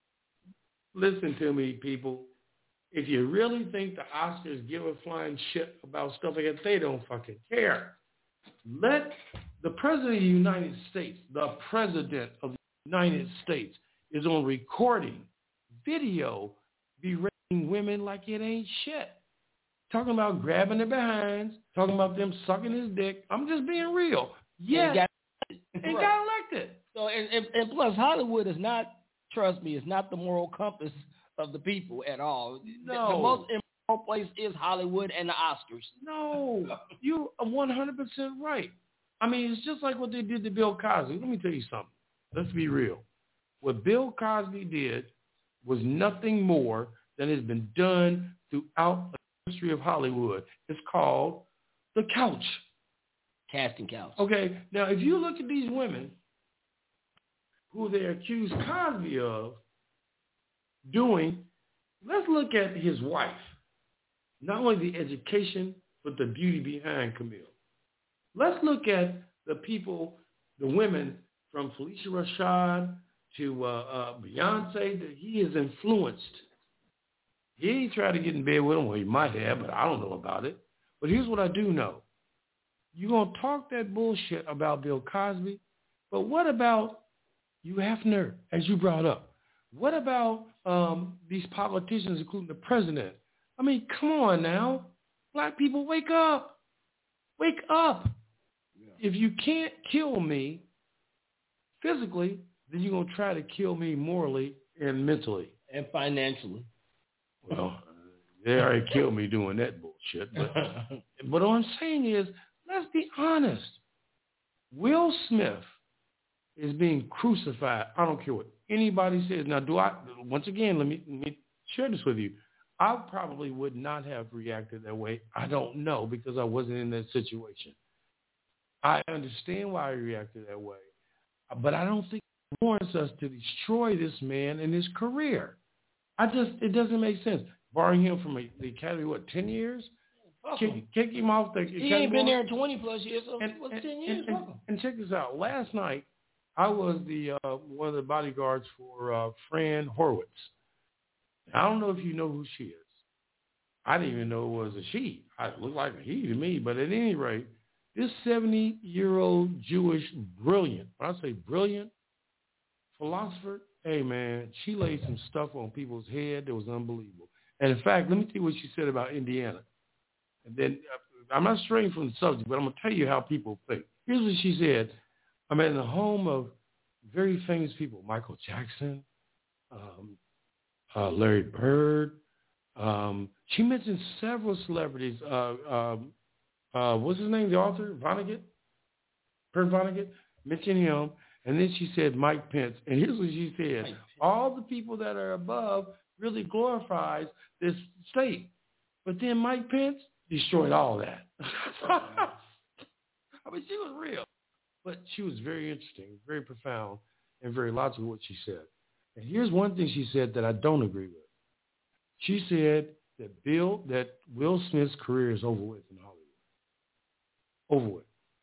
listen to me, people. If you really think the Oscars give a flying shit about stuff like that, they don't fucking care. Let the President of the United States, the President of the United States, is on recording video berating women like it ain't shit. Talking about grabbing their behinds, talking about them sucking his dick. I'm just being real. Yes, and got, and got elected. So, and, and, and plus, Hollywood is not, trust me, it's not the moral compass of the people at all. No. The, the most immoral place is Hollywood and the Oscars. No, you are one hundred percent right. I mean, it's just like what they did to Bill Cosby. Let me tell you something. Let's be real. What Bill Cosby did was nothing more than has been done throughout history of Hollywood. It's called The Couch. Casting couch. Okay, now if you look at these women who they accuse Cosby of doing, let's look at his wife. Not only the education, but the beauty behind Camille. Let's look at the people, the women from Felicia Rashad to uh, uh, Beyonce that he has influenced. He ain't tried to get in bed with him. Well, he might have, but I don't know about it. But here's what I do know. You're going to talk that bullshit about Bill Cosby, but what about Hugh Hefner, as you brought up? What about um, these politicians, including the president? I mean, come on now. Black people, wake up. Wake up. Yeah. If you can't kill me physically, then you're going to try to kill me morally and mentally. And financially. Well, they already killed me doing that bullshit. But, but what I'm saying is, let's be honest. Will Smith is being crucified. I don't care what anybody says. Now, do I, once again, let me, let me share this with you. I probably would not have reacted that way. I don't know because I wasn't in that situation. I understand why he reacted that way. But I don't think it warrants us to destroy this man and his career. I just, it doesn't make sense. Barring him from a, the Academy, what, ten years? Kick, kick him off the Academy. He ain't been there twenty plus years, so and, what's and, ten years? And, and, and check this out. Last night, I was the uh, one of the bodyguards for uh, Fran Horowitz. I don't know if you know who she is. I didn't even know it was a she. It looked like a he to me, but at any rate, this seventy-year-old Jewish brilliant, when I say brilliant, philosopher, hey, man, she laid some stuff on people's head that was unbelievable. And in fact, let me tell you what she said about Indiana. And then uh, I'm not straying from the subject, but I'm going to tell you how people think. Here's what she said. I'm in the home of very famous people, Michael Jackson, um, uh, Larry Bird. Um, she mentioned several celebrities. Uh, um, uh, what's his name, the author? Vonnegut? Kurt Vonnegut? Mentioned him. And then she said Mike Pence. And here's what she said. All the people that are above really glorifies this state. But then Mike Pence destroyed all that. I mean, she was real. But she was very interesting, very profound, and very logical what she said. And here's one thing she said that I don't agree with. She said that Bill, that Will Smith's career is over with in Hollywood. Over with.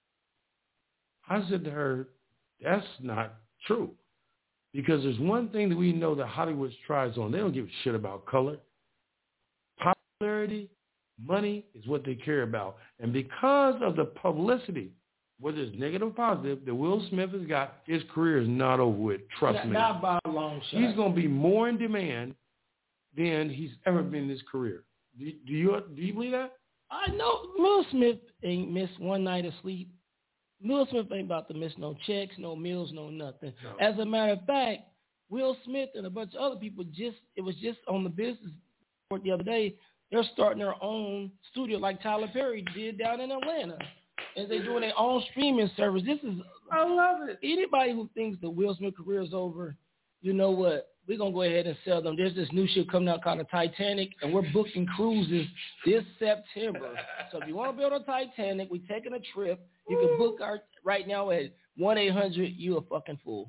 I said to her, that's not true. Because there's one thing that we know that Hollywood strives on. They don't give a shit about color. Popularity, money is what they care about. And because of the publicity, whether it's negative or positive, that Will Smith has got, his career is not over with. Trust not, me. Not by a long shot. He's going to be more in demand than he's ever been in his career. Do, do you do you believe that? I know Will Smith ain't missed one night of sleep. Will Smith ain't about to miss no checks, no meals, no nothing. No. As a matter of fact, Will Smith and a bunch of other people just, it was just on the business report the other day, they're starting their own studio like Tyler Perry did down in Atlanta. And they're doing their own streaming service. This is, I love it. Anybody who thinks the Will Smith career is over, you know what? We're going to go ahead and sell them. There's this new ship coming out called the Titanic, and we're booking cruises this September. So if you want to build a Titanic, we're taking a trip. You can book our right now at one eight hundred you a fucking fool.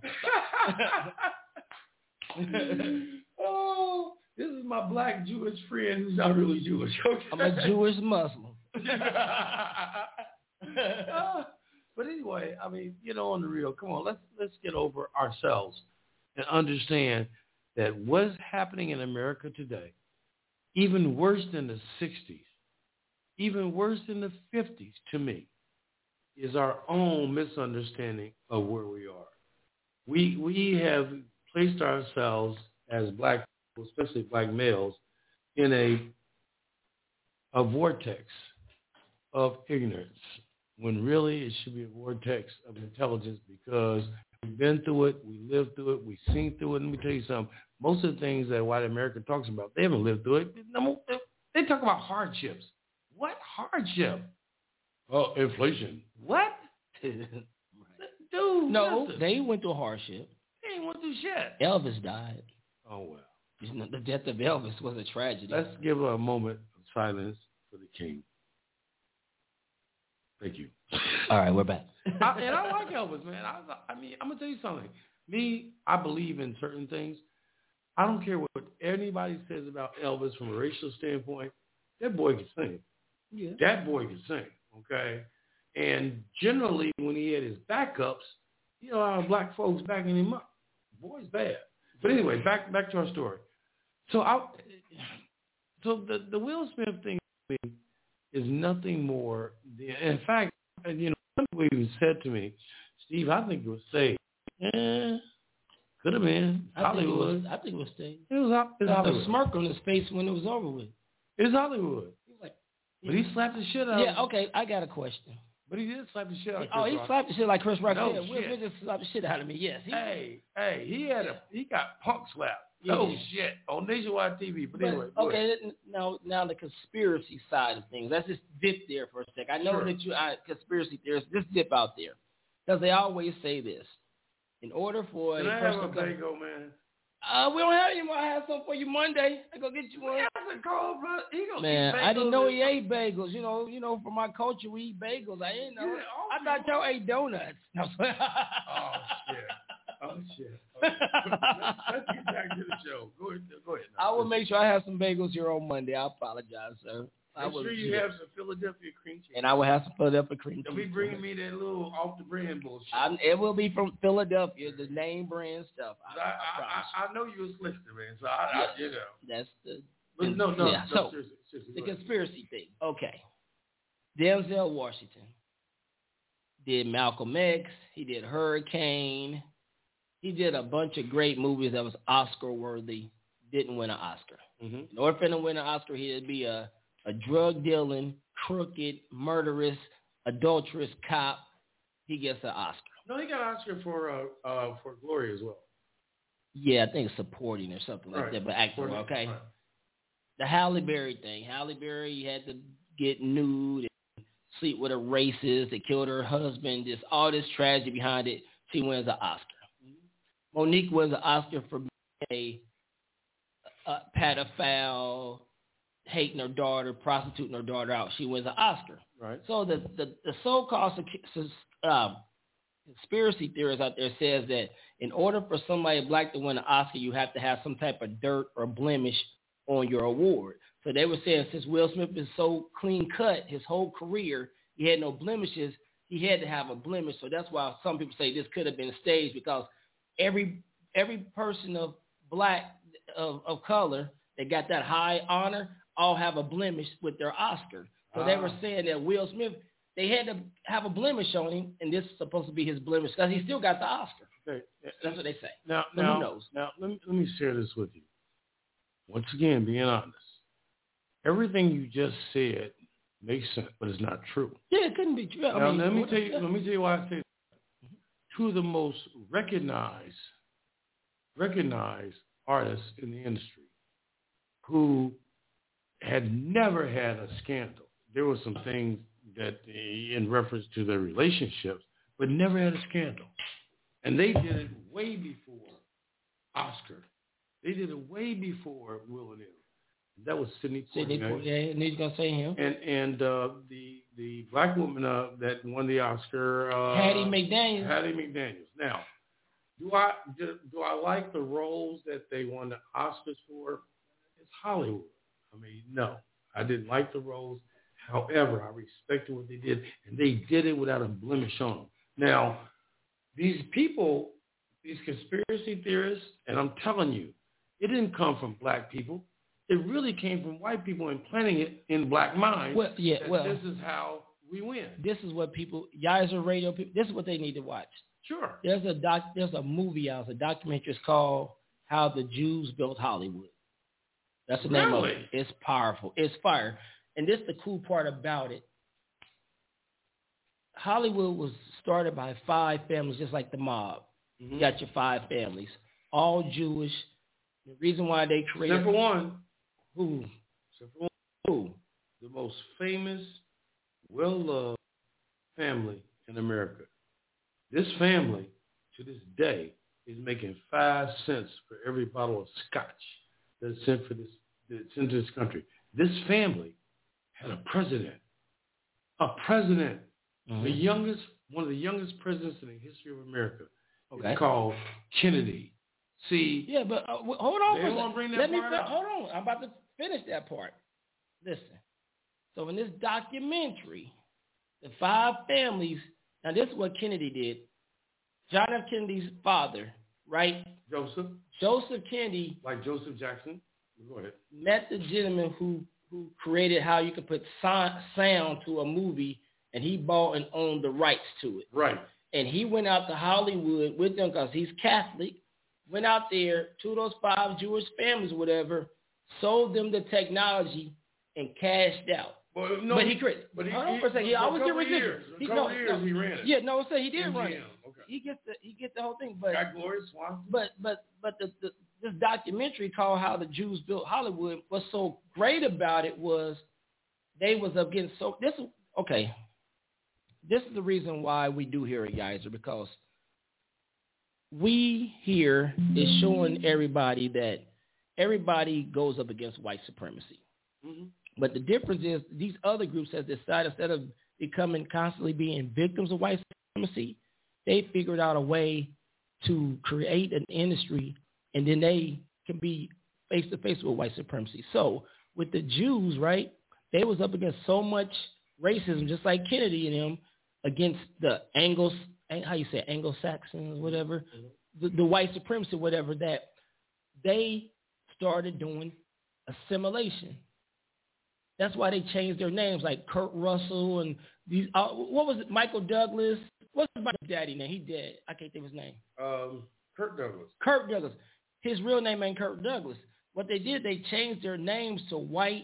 Oh, this is my black Jewish friend who's not really Jewish. Okay. I'm a Jewish Muslim. uh, but anyway, I mean, you know, on the real, come on, let's let's get over ourselves and understand that what's happening in America today, even worse than the sixties, even worse than the fifties to me, is our own misunderstanding of where we are. We we have placed ourselves as black people, especially black males, in a a vortex of ignorance, when really it should be a vortex of intelligence, because we've been through it, we lived through it, we've seen through it. Let me tell you something. Most of the things that white America talks about, they haven't lived through it. They talk about hardships. What hardship? Oh, inflation. What? Dude, no, listen. They went through hardship. They ain't went through shit. Elvis died. Oh, well. The death of Elvis was a tragedy. Let's give a moment of silence for the king. Thank you. All right, we're back. I, and I like Elvis, man. I, I mean, I'm gonna tell you something. Me, I believe in certain things. I don't care what anybody says about Elvis from a racial standpoint. That boy can sing. Yeah. That boy can sing. Okay. And generally, when he had his backups, you know, our black folks backing him up. Boy's bad. But anyway, back back to our story. So I, so the the Will Smith thing is nothing more. Than, in fact, you know, some people even said to me, Steve, I think it was staged. Eh, could have been I Hollywood. Think it was, I think it was staged. It was, it was Hollywood. A smirk on his face when it was over with. It was Hollywood. He was like, but he slapped the shit out. Yeah, of him. Okay, I got a question. But he did slap the shit out of Oh, Chris he Rock. slapped the shit like Chris Rock No said. Will shit. Smith just slapped the shit out of me. Yes. He, Hey, hey, he had a he got punk slapped. Yeah. Oh shit, on nationwide T V. But, but, anyway, go okay. ahead. Now, now the conspiracy side of things. Let's just dip there for a sec. I know Sure. that you I, conspiracy theorists. Just dip out there because they always say this. In order for Can a I person have a to come, bagel, man? uh, we don't have any more. I have some for you Monday. I go get you one. That's a cold, bro. He gonna Man, eat I didn't bagels know and- he ate bagels. You know, you know, for my culture, we eat bagels. I didn't know. Yeah, oh, I thought y'all ate donuts. No, Oh shit. Oh shit. Okay. let's, let's get back to the show. Go ahead. Go ahead. I will make sure I have some bagels here on Monday. I apologize, sir. I Make will, sure you yeah. have some Philadelphia cream cheese. And I will have some Philadelphia cream Don't be cheese. bringing me that little off the brand bullshit. I'm, it will be from Philadelphia, the name brand stuff. I, I, I, I, promise. I, I know you a slicker, man. So I, I you know. That's the But no, no, yeah. no, So seriously, seriously, the go ahead. conspiracy thing. Okay, Denzel Washington did Malcolm X. He did Hurricane. He did a bunch of great movies that was Oscar worthy. Didn't win an Oscar. Mm-hmm. In order for him to win an Oscar, he'd be a, a drug dealing, crooked, murderous, adulterous cop. He gets an Oscar. No, he got an Oscar for uh, uh, for Glory as well. Yeah, I think it's supporting or something like Right. that, but acting, For- okay? right. The Halle Berry thing. Halle Berry had to get nude and sleep with a racist that killed her husband. Just all this tragedy behind it. She wins an Oscar. Monique wins an Oscar for being a, a pedophile, hating her daughter, prostituting her daughter out. She wins an Oscar. Right. So the, the, the so-called uh, conspiracy theorists out there says that in order for somebody black to win an Oscar, you have to have some type of dirt or blemish on your award. So they were saying since Will Smith is so clean cut his whole career, he had no blemishes, he had to have a blemish. So that's why some people say this could have been staged because every every person of black of, of color that got that high honor all have a blemish with their Oscar. So ah. they were saying that Will Smith, they had to have a blemish on him, and this is supposed to be his blemish because he still got the Oscar. Okay. That's what they say. Now, but now, who knows? Now, let me, let me share this with you. Once again, being honest, everything you just said makes sense, but it's not true. Yeah, it couldn't be true. I now, mean, let me what, tell you. Let me tell you why I say that. Two of the most recognized, recognized artists in the industry who had never had a scandal. There were some things that, in reference to their relationships, but never had a scandal. And they did it way before Oscar. They did it way before Will and Em. That was Sidney Poitier. Sidney Poitier, and he's gonna say him. And and uh, the the black woman uh, that won the Oscar, uh, Hattie McDaniel. Hattie McDaniels. Now, do I do, do I like the roles that they won the Oscars for? It's Hollywood. I mean, no, I didn't like the roles. However, I respected what they did, and they did it without a blemish on them. Now, these people, these conspiracy theorists, and I'm telling you, it didn't come from black people. It really came from white people implanting it in black minds. Well, yeah, that well, this is how we win. This is what people, guys are radio people. This is what they need to watch. Sure. There's a doc. There's a movie out. A documentary. It's called "How the Jews Built Hollywood." That's the name Really? of it. It's powerful. It's fire. And this is the cool part about it. Hollywood was started by five families, just like the mob. Mm-hmm. You got your five families, all Jewish. The reason why they created Except for one. Who? Except for one. Who? The most famous, well-loved family in America. This family, to this day, is making five cents for every bottle of scotch that's sent for this that's into this country. This family had a president, a president, mm-hmm. the youngest, one of the youngest presidents in the history of America. Okay. It's called Kennedy. See. Yeah, but uh, hold on. They don't bring that Let me part fi- up. hold on. I'm about to finish that part. Listen. So in this documentary, the five families. Now this is what Kennedy did. John F. Kennedy's father, right? Joseph. Joseph Kennedy. Like Joseph Jackson. Go ahead. Met the gentleman who who created how you could put so- sound to a movie, and he bought and owned the rights to it. Right. And he went out to Hollywood with them because he's Catholic. Went out there to those five Jewish families, or whatever, sold them the technology, and cashed out. Well, no, but he, but he, hold on he, for a second. He always get residuals. Years, He, a couple no, years no, he ran it. Yeah, no, so he did M G M. run it. Okay. He gets the he gets the whole thing, but got Gloria Swanson. But but but the, the this documentary called "How the Jews Built Hollywood." What's so great about it was they was up against so this okay. This is the reason why we do here at Geyser, because we here is showing everybody that everybody goes up against white supremacy. Mm-hmm. But the difference is these other groups have decided, instead of becoming constantly being victims of white supremacy, they figured out a way to create an industry, and then they can be face-to-face with white supremacy. So with the Jews, right, they was up against so much racism, just like Kennedy and them, against the Angles, how you say, Anglo-Saxons, whatever, mm-hmm. the, the white supremacy, whatever, that they started doing assimilation. That's why they changed their names, like Kurt Russell and these. Uh, what was it? Michael Douglas. What's my daddy name? He dead. I can't think of his name. Um, Kirk Douglas. Kirk Douglas. His real name ain't Kirk Douglas. What they did, they changed their names to white,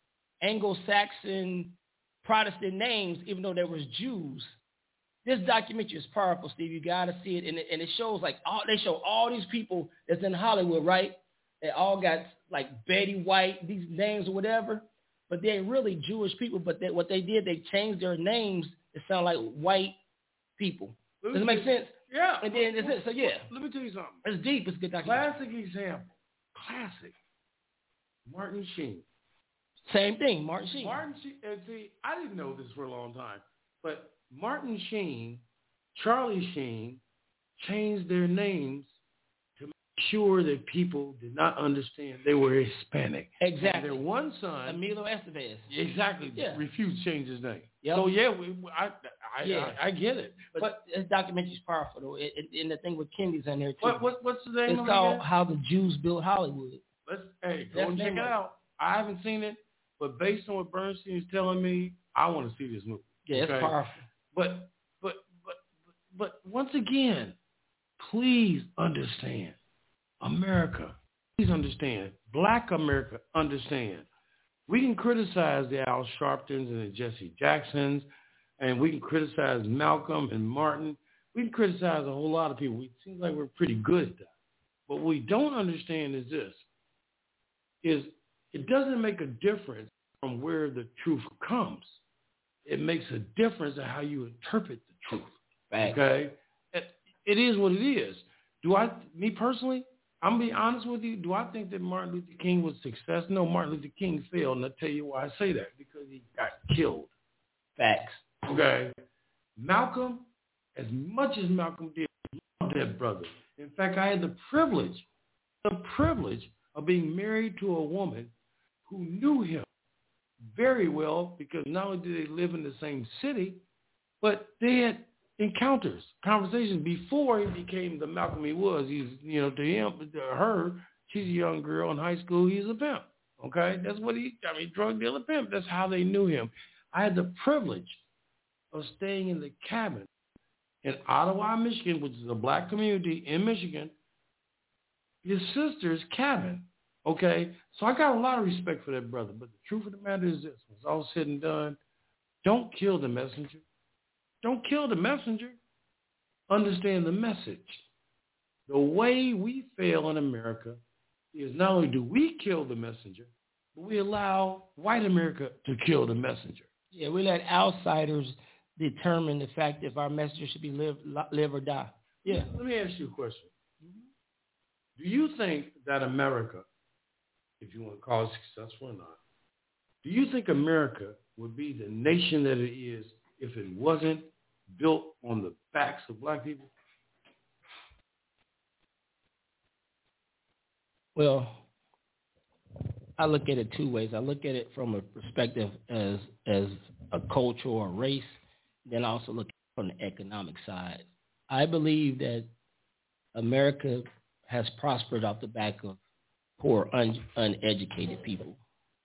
Anglo-Saxon, Protestant names, even though they was Jews. This documentary is powerful, Steve. You gotta see it, and it, and it shows like all they show all these people that's in Hollywood, right? They all got like Betty White, these names or whatever. But they're really Jewish people. But they, what they did, they changed their names to sound like white people. Does it make sense? Yeah. And then it's it. So yeah. Let me tell you something. It's deep. It's a good documentary. Classic example. Classic. Martin Sheen. Same thing. Martin Sheen. Martin Sheen. And see, I didn't know this for a long time, but Martin Sheen, Charlie Sheen, changed their names to make sure that people did not understand they were Hispanic. Exactly. And their one son, Emilio Estevez. Exactly. Yeah. Refused to change his name. Yep. So yeah, we, I, I, yeah. I, I get it. But, but this documentary is powerful though. It, it, and the thing with Kennedy's in there too. What, what what's the name? It's of called it "How the Jews Built Hollywood." Let's hey, go That's and check it out. I haven't seen it, but based on what Bernstein is telling me, I want to see this movie. Yeah, okay? It's powerful. But but but but once again, please understand, America. Please understand, Black America. Understand. We can criticize the Al Sharptons and the Jesse Jacksons, and we can criticize Malcolm and Martin. We can criticize a whole lot of people. It seems like we're pretty good at that. But what we don't understand is this, is it doesn't make a difference from where the truth comes. It makes a difference in how you interpret the truth. Right. Okay? It, it is what it is. Do I, me personally, I'm going to be honest with you, do I think that Martin Luther King was a success? No, Martin Luther King failed, and I'll tell you why I say that. Because he got killed. Facts. Okay? Malcolm, as much as Malcolm did, loved that brother. In fact, I had the privilege, the privilege of being married to a woman who knew him very well, because not only did they live in the same city, but they had encounters, conversations before he became the Malcolm he was. He's, you know, to him, to her, she's a young girl in high school. He's a pimp. Okay, that's what he. I mean, drug dealer pimp. That's how they knew him. I had the privilege of staying in the cabin in Ottawa, Michigan, which is a Black community in Michigan. His sister's cabin. Okay, so I got a lot of respect for that brother. But the truth of the matter is this: when it's all said and done, don't kill the messenger. Don't kill the messenger. Understand the message. The way we fail in America is not only do we kill the messenger, but we allow white America to kill the messenger. Yeah, we let outsiders determine the fact if our messenger should be live, live or die. Yeah. Let me ask you a question. Do you think that America, if you want to call it successful or not, Do you think America would be the nation that it is if it wasn't built on the backs of black people? Well, I look at it two ways. I look at it from a perspective as as a culture or a race, then I also look at it from the economic side. I believe that America has prospered off the back of poor, un, uneducated people.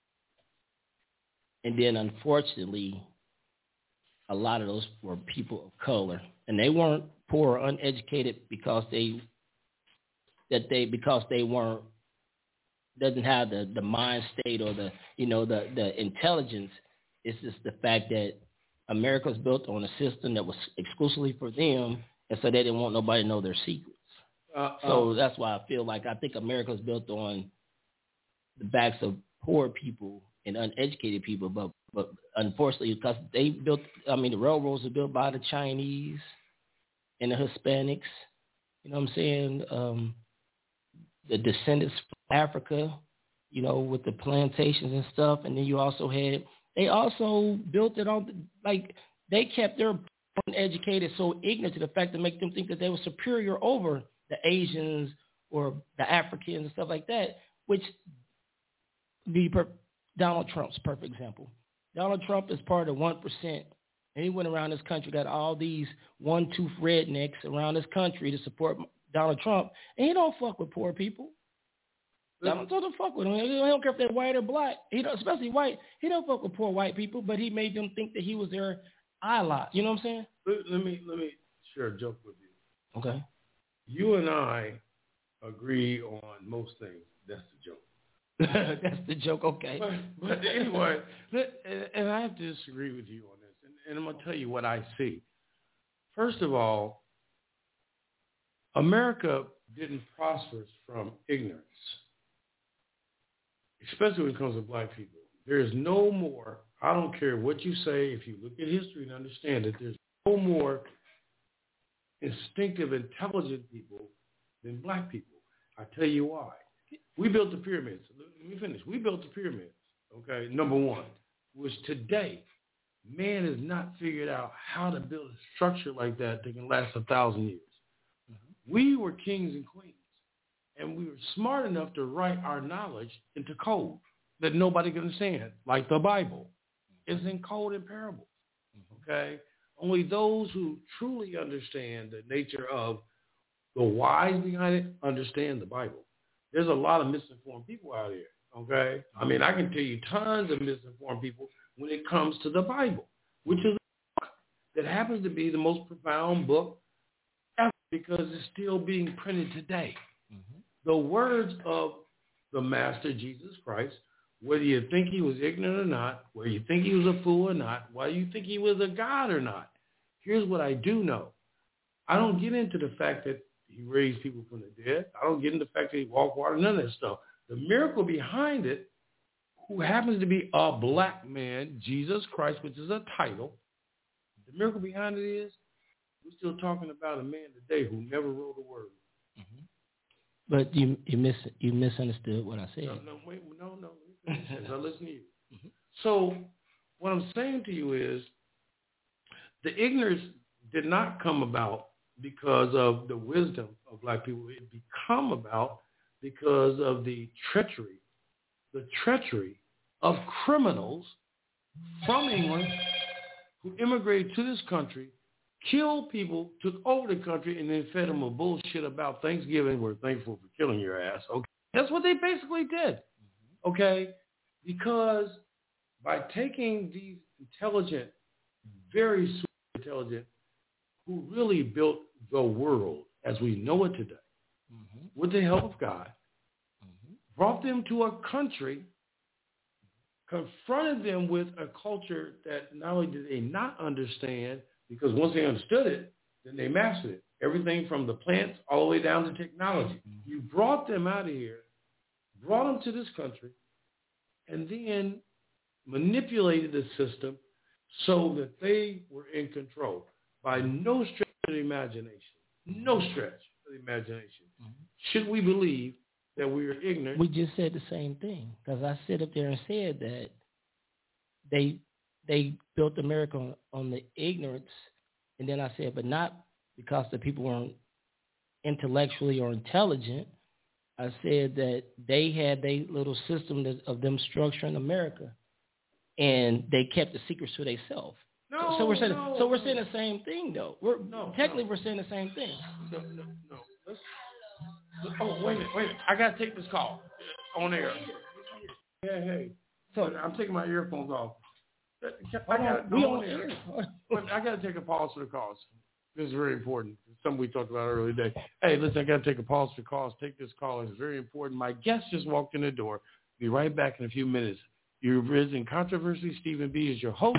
And then, unfortunately, a lot of those were people of color, and they weren't poor or uneducated because they that they because they weren't doesn't have the, the mind state or the you know the, the intelligence. It's just the fact that America was built on a system that was exclusively for them, and so they didn't want nobody to know their secrets. Uh, so uh, that's why I feel like I think America was built on the backs of poor people and uneducated people, but but unfortunately, because they built, I mean, the railroads were built by the Chinese and the Hispanics. You know what I'm saying? Um, the descendants from Africa, you know, with the plantations and stuff, and then you also had, they also built it on, like, they kept their uneducated so ignorant to the fact to make them think that they were superior over the Asians or the Africans and stuff like that, which the per- Donald Trump's a perfect example. Donald Trump is part of the one percent, and he went around this country, got all these one-tooth rednecks around this country to support Donald Trump, and he don't fuck with poor people. Donald Trump don't fuck with them. He don't care if they're white or black. He don't, especially white. He don't fuck with poor white people, but he made them think that he was their ally. You know what I'm saying? Let, let me let me share a joke with you. Okay. You and I agree on most things. That's the joke. That's the joke, okay. But, but anyway, and I have to disagree with you on this, and, and I'm going to tell you what I see. First of all, America didn't prosper from ignorance, especially when it comes to black people. There is no more, I don't care what you say, if you look at history and understand it, there's no more instinctive, intelligent people than black people. I tell you why. We built the pyramids. Let me finish. We built the pyramids, okay, number one, which today, man has not figured out how to build a structure like that that can last a thousand years. Mm-hmm. We were kings and queens, and we were smart enough to write our knowledge into code that nobody can understand, like the Bible. It's in code and parables, okay? Only those who truly understand the nature of the whys behind it understand the Bible. There's a lot of misinformed people out here, okay? I mean, I can tell you tons of misinformed people when it comes to the Bible, which is a book that happens to be the most profound book ever because it's still being printed today. Mm-hmm. The words of the Master Jesus Christ, whether you think he was ignorant or not, whether you think he was a fool or not, whether you think he was a god or not, here's what I do know. I don't get into the fact that he raised people from the dead. I don't get into the fact that he walked water, none of that stuff. The miracle behind it, who happens to be a black man, Jesus Christ, which is a title, the miracle behind it is we're still talking about a man today who never wrote a word. Mm-hmm. But you you mis you misunderstood what I said. No, no, wait, no, no. I listen to you. Mm-hmm. So what I'm saying to you is the ignorance did not come about because of the wisdom of black people. It become about because of the treachery, the treachery of criminals from England who immigrated to this country, killed people, took over the country, and then fed them a bullshit about Thanksgiving. We're thankful for killing your ass. Okay, that's what they basically did. Okay, because by taking these intelligent, very super intelligent, who really built the world as we know it today, mm-hmm. with the help of God, mm-hmm. brought them to a country, confronted them with a culture that not only did they not understand, because once they understood it, then they mastered it. Everything from the plants all the way down to technology. Mm-hmm. You brought them out of here, brought them to this country, and then manipulated the system so that they were in control. By no stretch of the imagination, no stretch of the imagination, mm-hmm. should we believe that we are ignorant. We just said the same thing, because I sit up there and said that they they built America on, on the ignorance, and then I said, but not because the people weren't intellectually or intelligent. I said that they had their little system that, of them structuring America, and they kept the secrets to themselves. No, so, so we're saying, no, so we're saying the same thing, though. We're no, technically no. we're saying the same thing. No, no, no. Let's, oh, wait a minute, wait a minute. I gotta take this call on air. Hey, hey. So I'm taking my earphones off. I got we on on air. air. I gotta take a pause for the calls. This is very important. It's something we talked about earlier today. Hey, listen, I gotta take a pause for calls. Take this call. It's very important. My guest just walked in the door. Be right back in a few minutes. You're visiting Controversy. Stephen B is your host.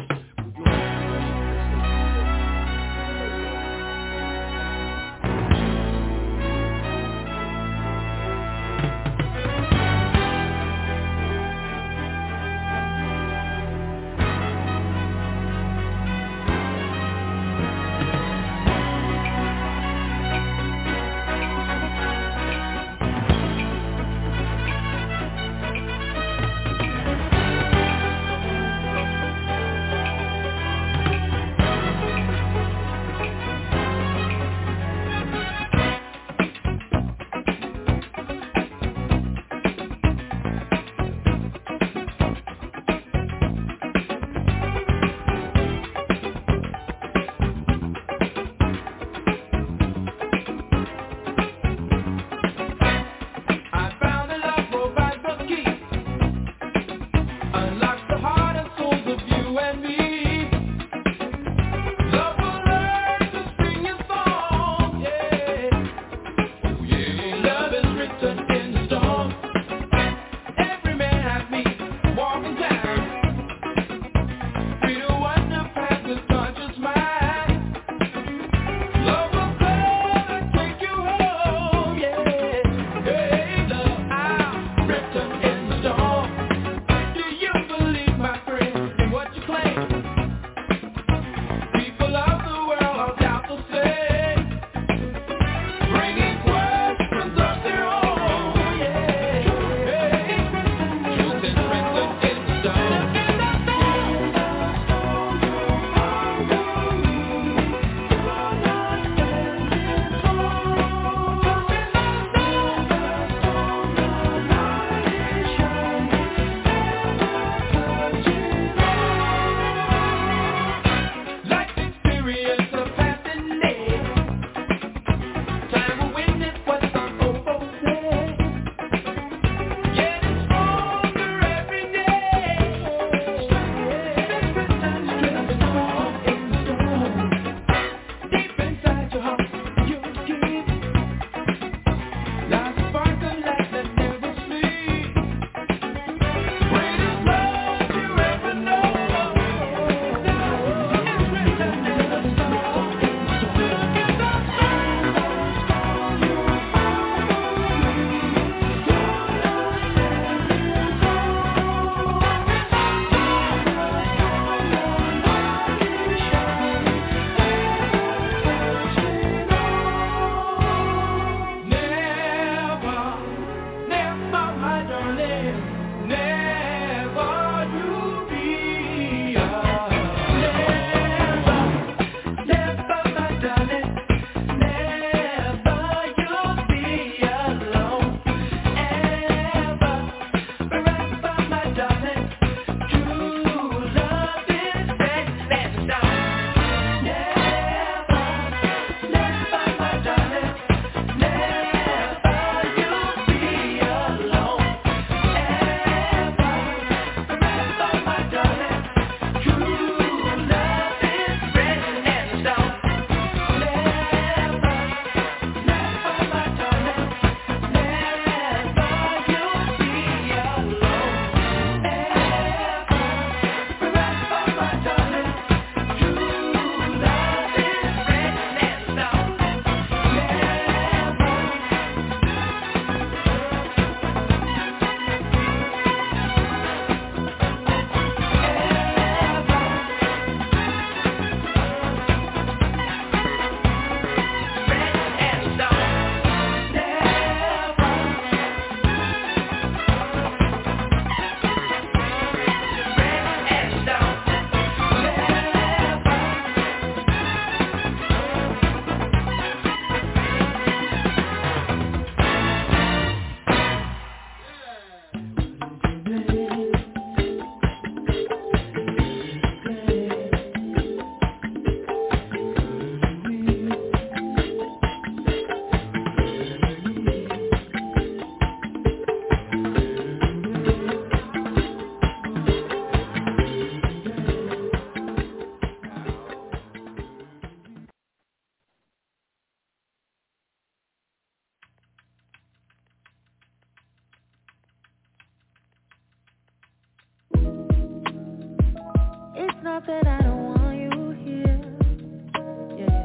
out that I don't want you here. Yeah.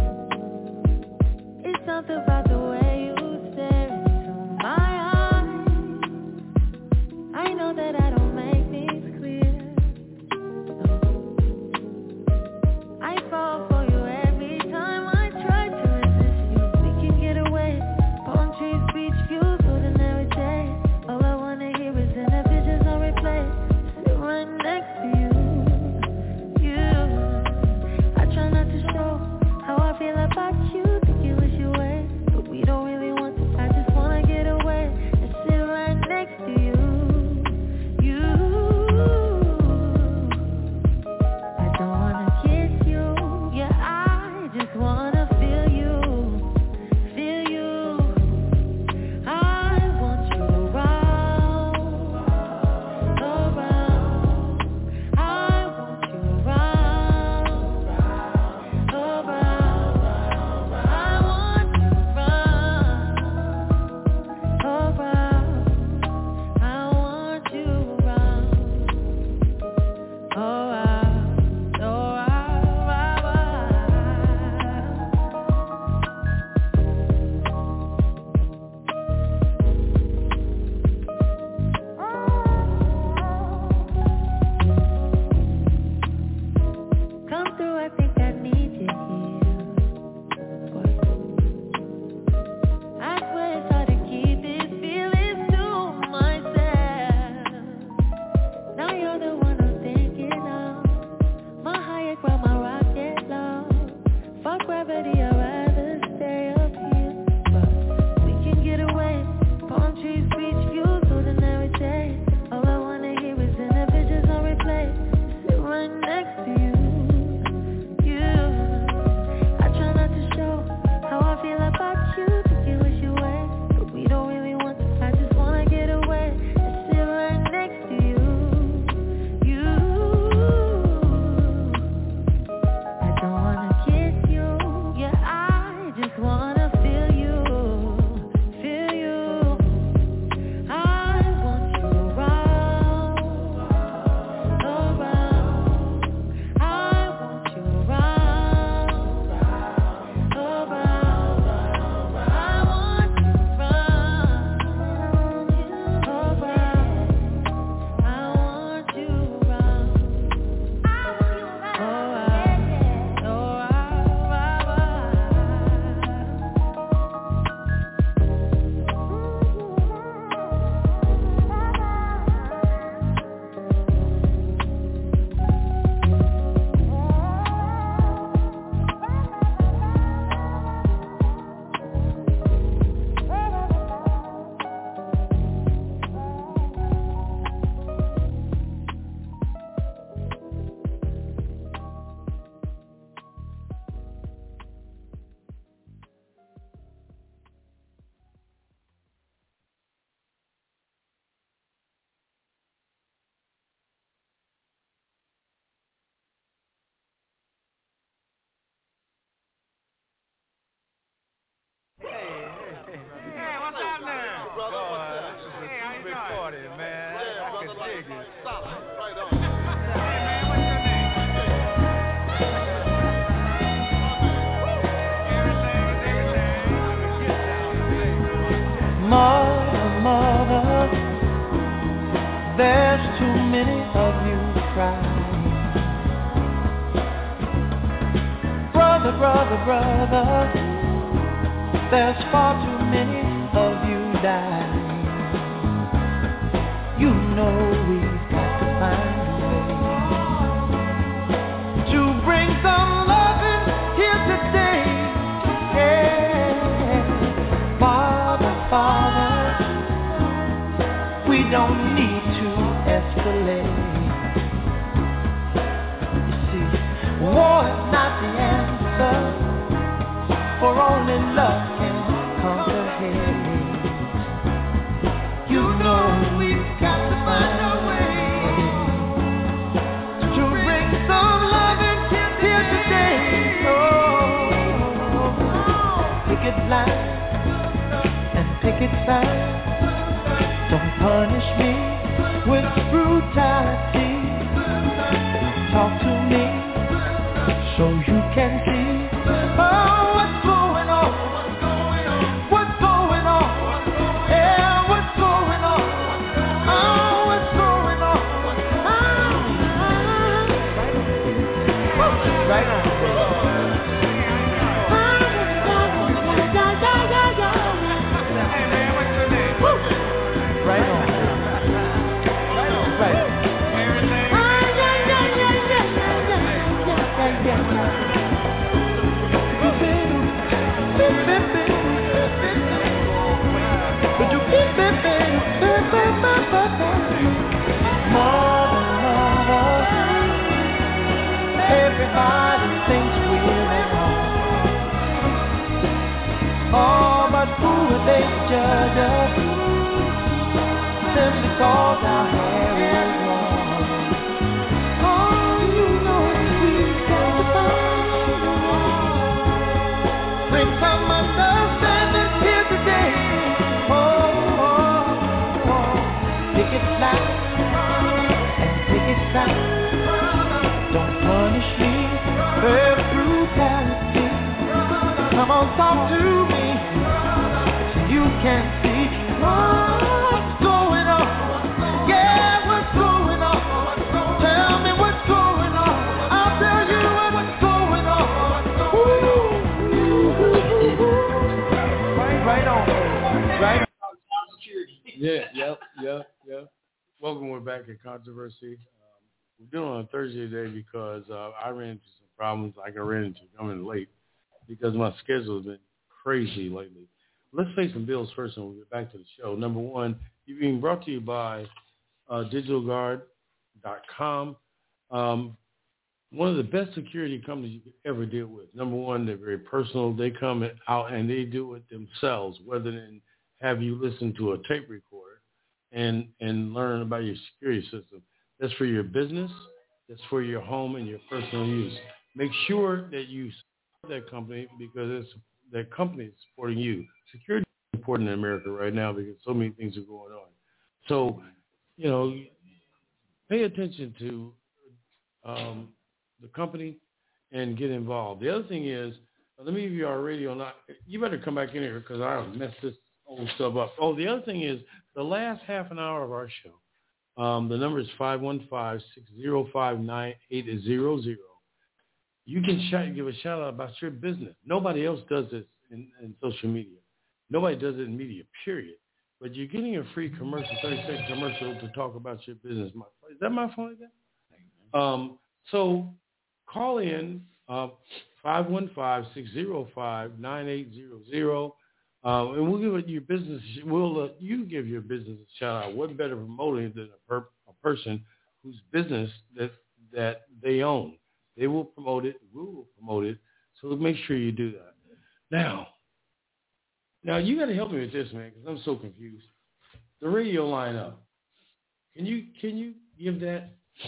It's something about the way you stare into my eyes. I know that I don't make things clear. I fall for you every time I try to resist you. We can get away. Palm trees, beach views, ordinary day. All I wanna hear is in the visions on replay. Sit right next to you. You. I try not to show how I feel about you. Think you wish you away, but we don't really want to. I just wanna get away and sit right next to you. You. I don't wanna kiss you. Yeah, I just wanna feel you. Feel you. I want you around. Around. I want you around. Around. I want you around. Around. I want you around. Around. Come through, I think I need you here. I swear it's hard to keep these feelings to myself. Now you're the one I'm thinking of. My higher ground, my rocket low. Fuck gravity, I'd rather stay up here. But we can get away. Palm trees, beach views, ordinary day. All I wanna hear is in the visions on replay. Sit right next to you. You. I try not to show how I feel about you. Think you wish you away, but we don't really want to. I just wanna get away and sit right next to you. You. I don't wanna kiss you. Yeah, I just wanna feel you. Feel you. I want you around. Around. I want you around. Around. I want you around. Around. I want you around. Hey, what's happening? Brother, what's up? Hey, how you doing? Party, man. Yeah, I brother, can like, dig it. solid, right on. Hey, man, what's your name? Everything is everything. Get down and play for my Mother, mother, there's too many of you crying. Brother, brother, brother, there's far too many of you dying. You know we've got to find a way to bring some loving here today. Yeah. Father, Father, we don't need to escalate. You see, war is not the answer, for only love can conquer hate. You know we've got to find a way to bring some loving here today. Oh, picket line and picket sign. Don't punish me with brutality. Talk to me to me. You can't see what's going on. Yeah, what's going on? Tell me what's going on. I'll tell you what's going on. Ooh. Right, right on. Right on. Yeah, yep, yep, yep. Welcome, we're back at Controversy. Um, we're doing it on Thursday today because uh, I ran into some problems like I ran into coming late because my schedule has been crazy lately. Let's pay some bills first and we'll get back to the show. Number one, you're being brought to you by uh, digital guard dot com. Um, one of the best security companies you could ever deal with. Number one, they're very personal. They come out and they do it themselves, rather than have you listen to a tape recorder and, and learn about your security system. That's for your business. That's for your home and your personal use. Make sure that you support that company because it's, that company is supporting you. Security is important in America right now because so many things are going on. So, you know, pay attention to um, the company and get involved. The other thing is, let me give you our radio. Not, you better come back in here because I messed this old stuff up. Oh, the other thing is the last half an hour of our show. Um, the number is five one five, six zero five, nine eight zero zero. You can shout, give a shout out about your business. Nobody else does this in, in social media. Nobody does it in media, period. But you're getting a free commercial, thirty-second commercial to talk about your business. Is that my phone again? Um, so call in uh, five one five, six zero five, nine eight zero zero. Uh, and we'll give it your business. We'll let you give your business a shout out. What better promoting than a, per, a person whose business that that they own? They will promote it. We will promote it. So make sure you do that. Now, now you got to help me with this, man, because I'm so confused. The radio lineup. Can you can you give that?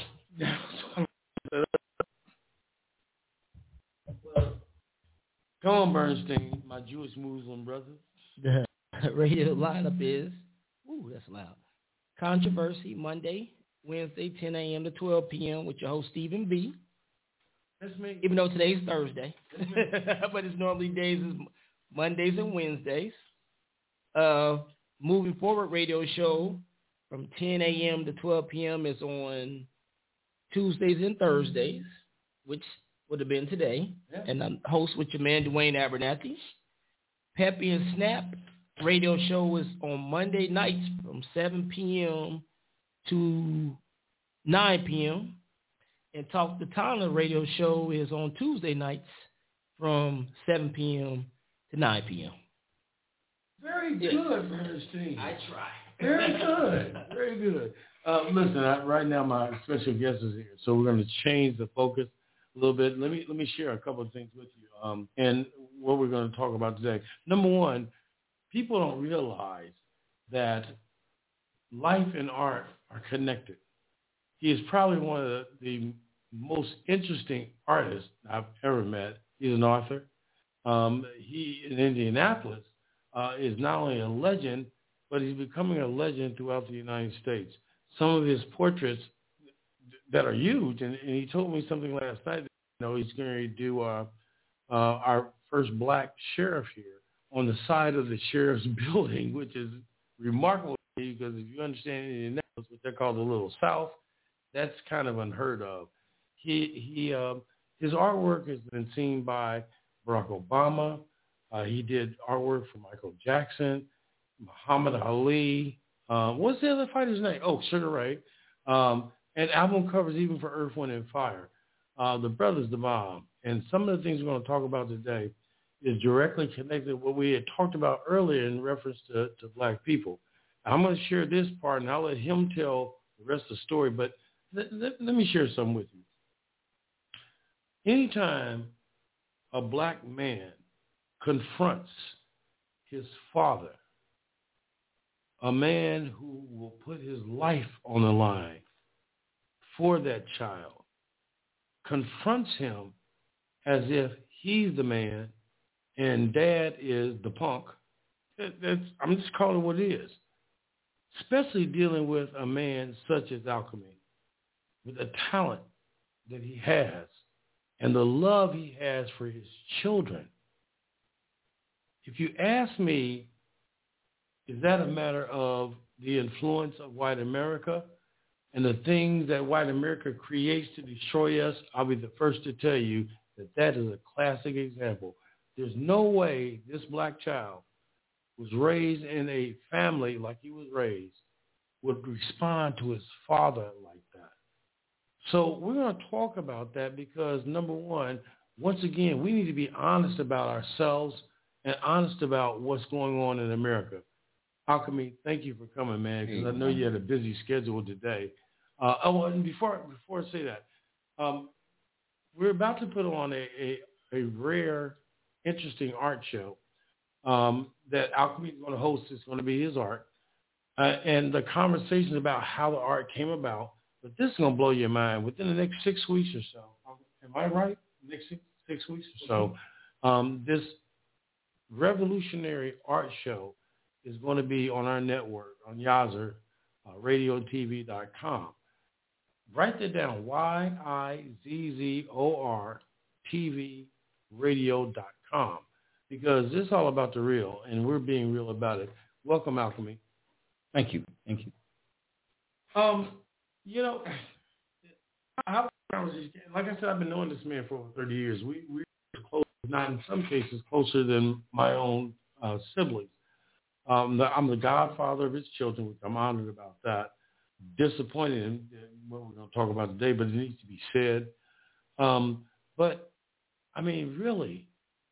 Come on, Bernstein, my Jewish Muslim brother. The radio lineup is, ooh, that's loud. Controversy, Monday, Wednesday, ten a.m. to twelve p.m. with your host, Stephen B. That's me. Even though today's Thursday. But it's normally days is Mondays and Wednesdays. Uh, moving forward, radio show from ten a.m. to twelve p.m. is on Tuesdays and Thursdays, which would have been today. Yeah. And I'm host with your man, Dwayne Abernathy. Peppy and Snap radio show is on Monday nights from seven p.m. to nine p.m. And Talk to Tyler radio show is on Tuesday nights from seven p.m. to nine p.m. Very good, yes. Bernstein. I try. Very good. Very good. Uh, listen, I, right now my special guest is here, so we're going to change the focus a little bit. Let me let me share a couple of things with you, um, and what we're going to talk about today. Number one, people don't realize that life and art are connected. He is probably one of the, the most interesting artists I've ever met. He's an author. Um, he in Indianapolis uh, is not only a legend, but he's becoming a legend throughout the United States. Some of his portraits that are huge, and, and he told me something last night. That, you know, he's going to do uh, uh, our first black sheriff here on the side of the sheriff's building, which is remarkable because if you understand Indianapolis, what they call the Little South, that's kind of unheard of. He he uh, his artwork has been seen by Barack Obama. Uh, he did artwork for Michael Jackson, Muhammad Ali. Uh, what's the other fighter's name? Oh, Sugar Ray. Um, and album covers even for Earth, Wind, and Fire. Uh, the Brothers, the Bomb. And some of the things we're going to talk about today is directly connected to what we had talked about earlier in reference to, to black people. I'm going to share this part, and I'll let him tell the rest of the story. But let, let, let me share something with you. Anytime a black man confronts his father, a man who will put his life on the line for that child, confronts him as if he's the man and dad is the punk. That, that's, I'm just calling it what it is. Especially dealing with a man such as Alchemy, with the talent that he has and the love he has for his children. if you ask me, is that a matter of the influence of white America and the things that white America creates to destroy us? I'll be the first to tell you that that is a classic example. There's no way this black child was raised in a family like he was raised would respond to his father like that. So we're going to talk about that because, number one, once again, we need to be honest about ourselves and honest about what's going on in America. Alchemy, thank you for coming, man, because I know you had a busy schedule today. Uh, oh, and before, before I say that, um, we're about to put on a, a, a rare, interesting art show um, that Alchemy is going to host. It's going to be his art. Uh, and the conversations about how the art came about. But this is going to blow your mind. Within the next six weeks or so, am I right? Next six, six weeks or so, um, this revolutionary art show is going to be on our network, on Yazzer, uh, radio T V dot com. Write that down, Y I Z Z O R T V radio dot com, because this is all about the real, and we're being real about it. Welcome, Alchemy. Thank you. Thank you. Um, you know, how, like I said, I've been knowing this man for over thirty years. We, we're close, not in some cases closer than my own uh, siblings. Um, the, I'm the godfather of his children, which I'm honored about that. Disappointed in what we're going to talk about today, but it needs to be said. Um, but, I mean, really,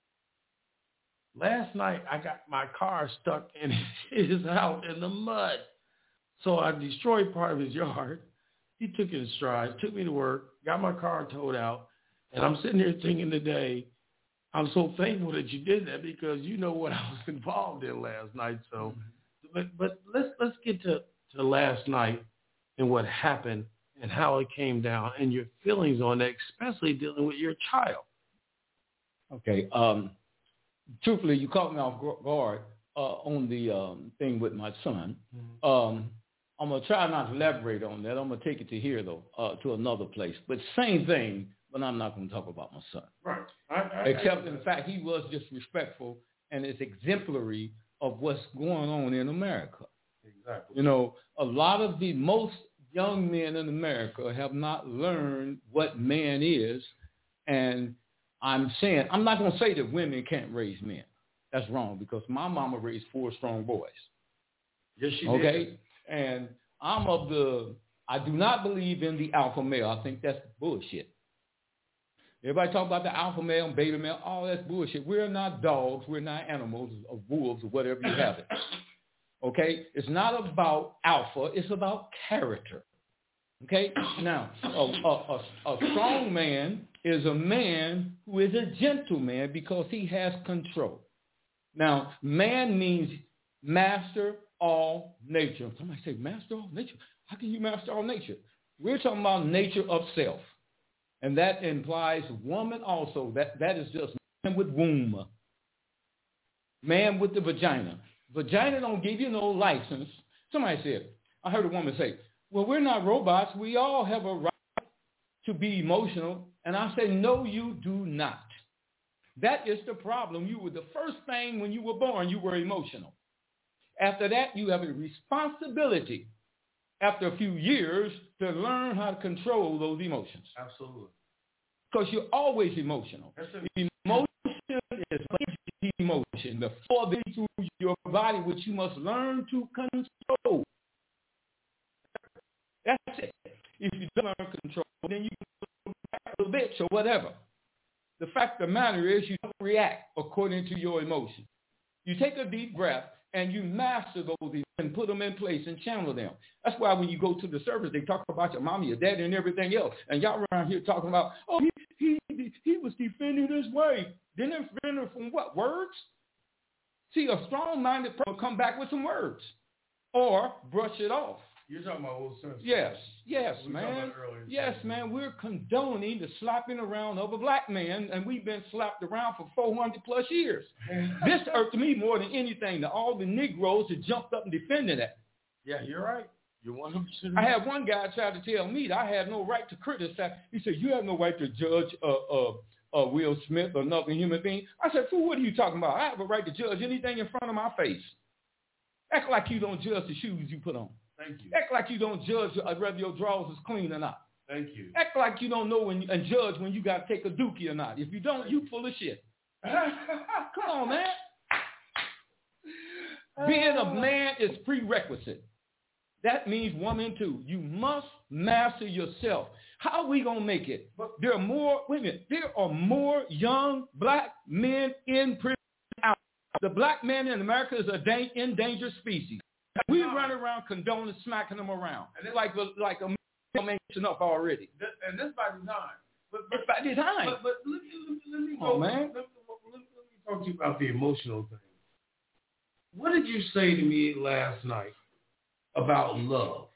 last night I got my car stuck in his house in the mud. So I destroyed part of his yard. He took it in stride, took me to work, got my car towed out, and I'm sitting here thinking today, I'm so thankful that you did that because you know what I was involved in last night. So, but, but let's let's get to, to last night and what happened and how it came down and your feelings on that, especially dealing with your child. Okay. Um, truthfully, you caught me off guard uh, on the um, thing with my son. Mm-hmm. Um, I'm going to try not to elaborate on that. I'm going to take it to here, though, uh, to another place. But same thing, but I'm not going to talk about my son. Right. I, I, Except, I, in fact, he was disrespectful and is exemplary of what's going on in America. Exactly. You know, a lot of the most young men in America have not learned what man is. And I'm saying, I'm not going to say that women can't raise men. That's wrong because my mama raised four strong boys. Yes, she okay? did. Okay? And I'm of the, I do not believe in the alpha male. I think that's bullshit. Everybody talk about the alpha male and beta male. All that's bullshit. We're not dogs. We're not animals or wolves or whatever you have it. Okay? It's not about alpha. It's about character. Okay? Now, a, a, a, a strong man is a man who is a gentleman because he has control. Now, man means master all nature. Somebody say, master all nature? How can you master all nature? We're talking about nature of self. And that implies woman also. That, that is just man with womb. Man with the vagina. Vagina don't give you no license. Somebody said, I heard a woman say, well, we're not robots. We all have a right to be emotional. And I said, no, you do not. That is the problem. You were the first thing when you were born, you were emotional. After that, you have a responsibility after a few years to learn how to control those emotions. Absolutely. Because you're always emotional. Emotion is emotion. The four things through your body, which you must learn to control. That's it. If you don't learn to control, then you can back a bitch or whatever. The fact of the matter is you don't react according to your emotions. You take a deep breath and you master those and put them in place and channel them. That's why when you go to the service, they talk about your mommy, your daddy, and everything else. And y'all around here talking about, oh, he he, he was defending his wife. Didn't defend her from what? Words? See, a strong-minded person will come back with some words or brush it off. You're talking about old sense. Yes, yes, we man. Yes, man. We're condoning the slapping around of a black man, and we've been slapped around for four hundred plus years. This irked me more than anything, that all the Negroes had jumped up and defended that. Yeah, you're right. You're one hundred percent. I had one guy try to tell me that I had no right to criticize. He said, you have no right to judge a, a, uh, Will Smith or another human being. I said, fool, what are you talking about? I have a right to judge anything in front of my face. Act like you don't judge the shoes you put on. Thank you. Act like you don't judge whether your drawers is clean or not. Thank you. Act like you don't know when, and judge when you got to take a dookie or not. If you don't, you full of shit. Come on, man. Being a man is prerequisite. That means woman too. You must master yourself. How are we going to make it? There are more, wait a minute, there are more young black men in prison out. The black man in America is an da- endangered species. We run around condoning smacking them around. And it's like, like a man up already. And that's by design. But, but, it's by design. But, but let, me, let, me, let me oh, go, man. Let, let, let me talk to you about the emotional thing. What did you say to me last night about love?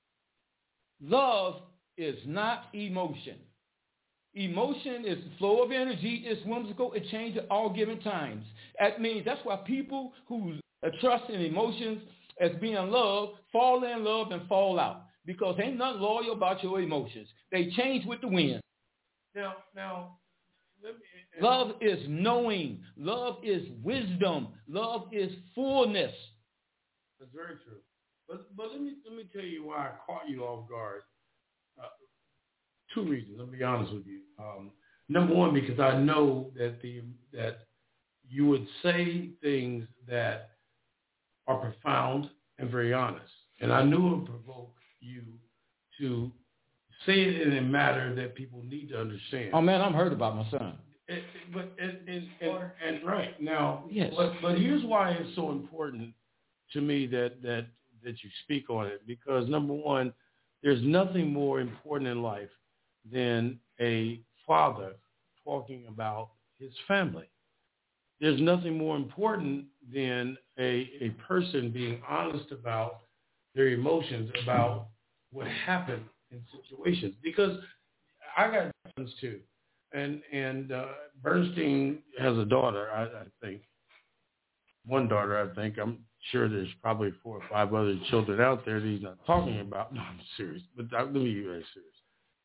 Love is not emotion. Emotion is the flow of energy. It's whimsical. It changes at all given times. That means that's why people who trust in emotions as being love fall in love and fall out, because ain't nothing loyal about your emotions. They change with the wind. Now, now, let me, love is knowing. Love is wisdom. Love is fullness. That's very true. But but let me let me tell you why I caught you off guard. Uh, two reasons. I'll be honest with you. Um, number one, because I know that the that you would say things that are profound and very honest, and I knew it would provoke you to say it in a matter that people need to understand. Oh man, I'm hurt about my son. It, but and, and, and, and right now, yes. But but here's why it's so important to me that that that you speak on it, because number one, there's nothing more important in life than a father talking about his family. There's nothing more important than a a person being honest about their emotions, about what happened in situations. Because I got sons too, and and uh, Bernstein has a daughter, I, I think, one daughter, I think. I'm sure there's probably four or five other children out there that he's not talking about. No, I'm serious, but let me be very serious.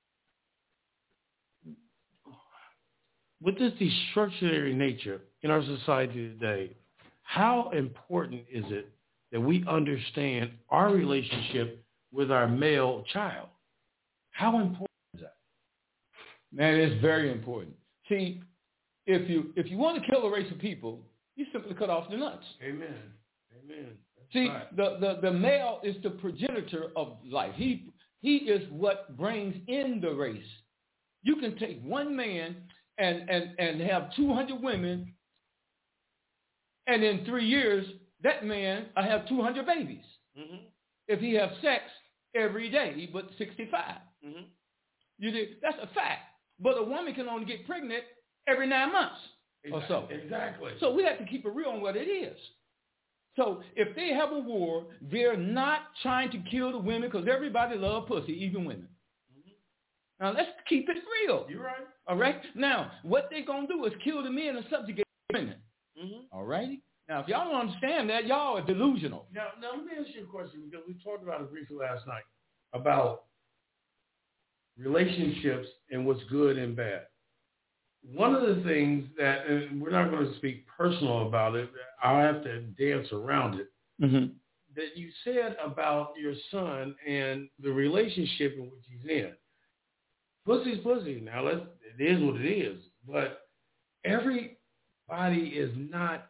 With this destructionary nature in our society today, how important is it that we understand our relationship with our male child? How important is that? Man, it's very important. See, if you if you want to kill a race of people, you simply cut off the nuts. Amen. Amen. That's See, right. the, the, the male is the progenitor of life. He he is what brings in the race. You can take one man and, and, and have two hundred women, and in three years, that man will have two hundred babies. Mm-hmm. If he has sex every day, but sixty-five. Mm-hmm. You did, that's a fact. But a woman can only get pregnant every nine months exactly. or so. Exactly. So we have to keep it real on what it is. So if they have a war, they're not trying to kill the women, because everybody loves pussy, even women. Mm-hmm. Now let's keep it real. You're right. All right? Now, what they're going to do is kill the men and subjugate the women. Mm-hmm. All righty? Now, if y'all don't understand that, y'all are delusional. Now, now, let me ask you a question, because we talked about it briefly last night, about relationships and what's good and bad. One of the things that, and we're not going to speak personal about it, I'll have to dance around it, mm-hmm. that you said about your son and the relationship in which he's in. Pussy's pussy. Now, let's, it is what it is. But everybody is not,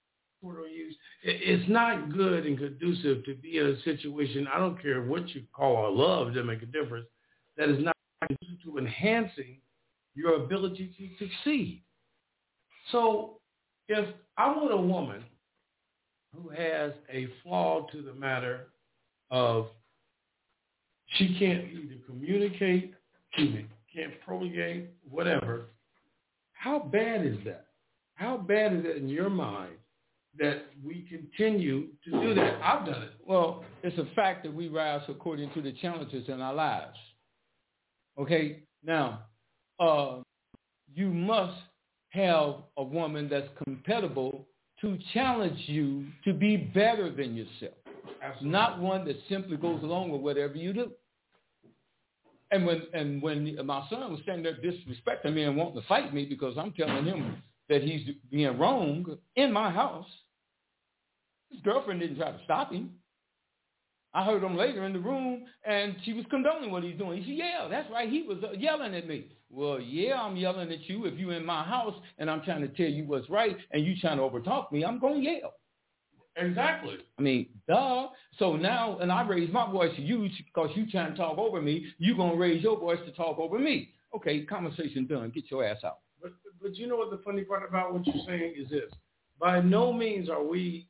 it's not good and conducive to be in a situation, I don't care what you call a love, it doesn't make a difference, that is not conducive to enhancing your ability to succeed. So if I want a woman who has a flaw to the matter of she can't either communicate, excuse me, can't promulgate, whatever, how bad is that? How bad is it in your mind that we continue to do that? I've done it. Well, it's a fact that we rise according to the challenges in our lives. Okay? Now, uh, you must have a woman that's compatible to challenge you to be better than yourself. Absolutely. Not one that simply goes along with whatever you do. And when and when my son was standing there disrespecting me and wanting to fight me because I'm telling him that he's being wrong in my house, his girlfriend didn't try to stop him. I heard him later in the room, and she was condoning what he's doing. He said, yeah, that's right. He was uh, yelling at me. Well, yeah, I'm yelling at you. If you're in my house and I'm trying to tell you what's right and you trying to overtalk me, I'm going to yell. Exactly. I mean, duh. So now, and I raise my voice to you because you trying to talk over me. You're going to raise your voice to talk over me. Okay, conversation done. Get your ass out. But, but you know what the funny part about what you're saying is this. By no means are we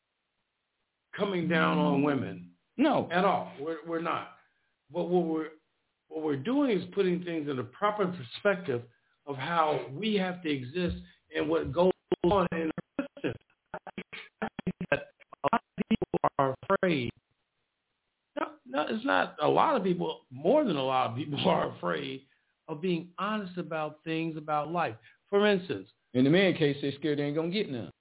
coming down on women. No. At all. We're, we're not. But what we're, what we're doing is putting things in a proper perspective of how we have to exist and what goes on in our system. I think that a lot of people are afraid. No, no, it's not a lot of people. More than a lot of people are afraid of being honest about things about life. For instance. In the man case, they're scared they ain't going to get none.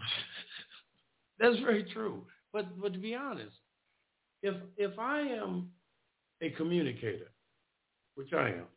That's very true. But but to be honest, if if I am a communicator, which I am,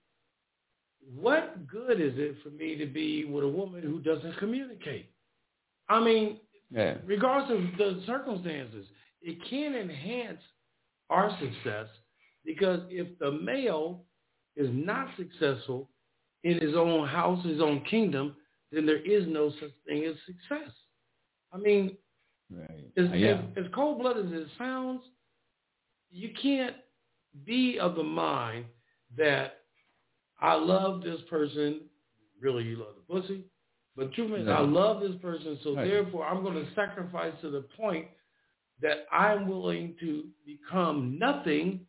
what good is it for me to be with a woman who doesn't communicate? I mean, yeah. regardless of the circumstances, it can enhance our success because if the male is not successful in his own house, his own kingdom, then there is no such thing as success. I mean, right. as, yeah. as, as cold-blooded as it sounds, you can't be of the mind that I love this person. Really, you love the pussy. But truth is, no. I love this person, so right. therefore I'm going to sacrifice to the point that I'm willing to become nothing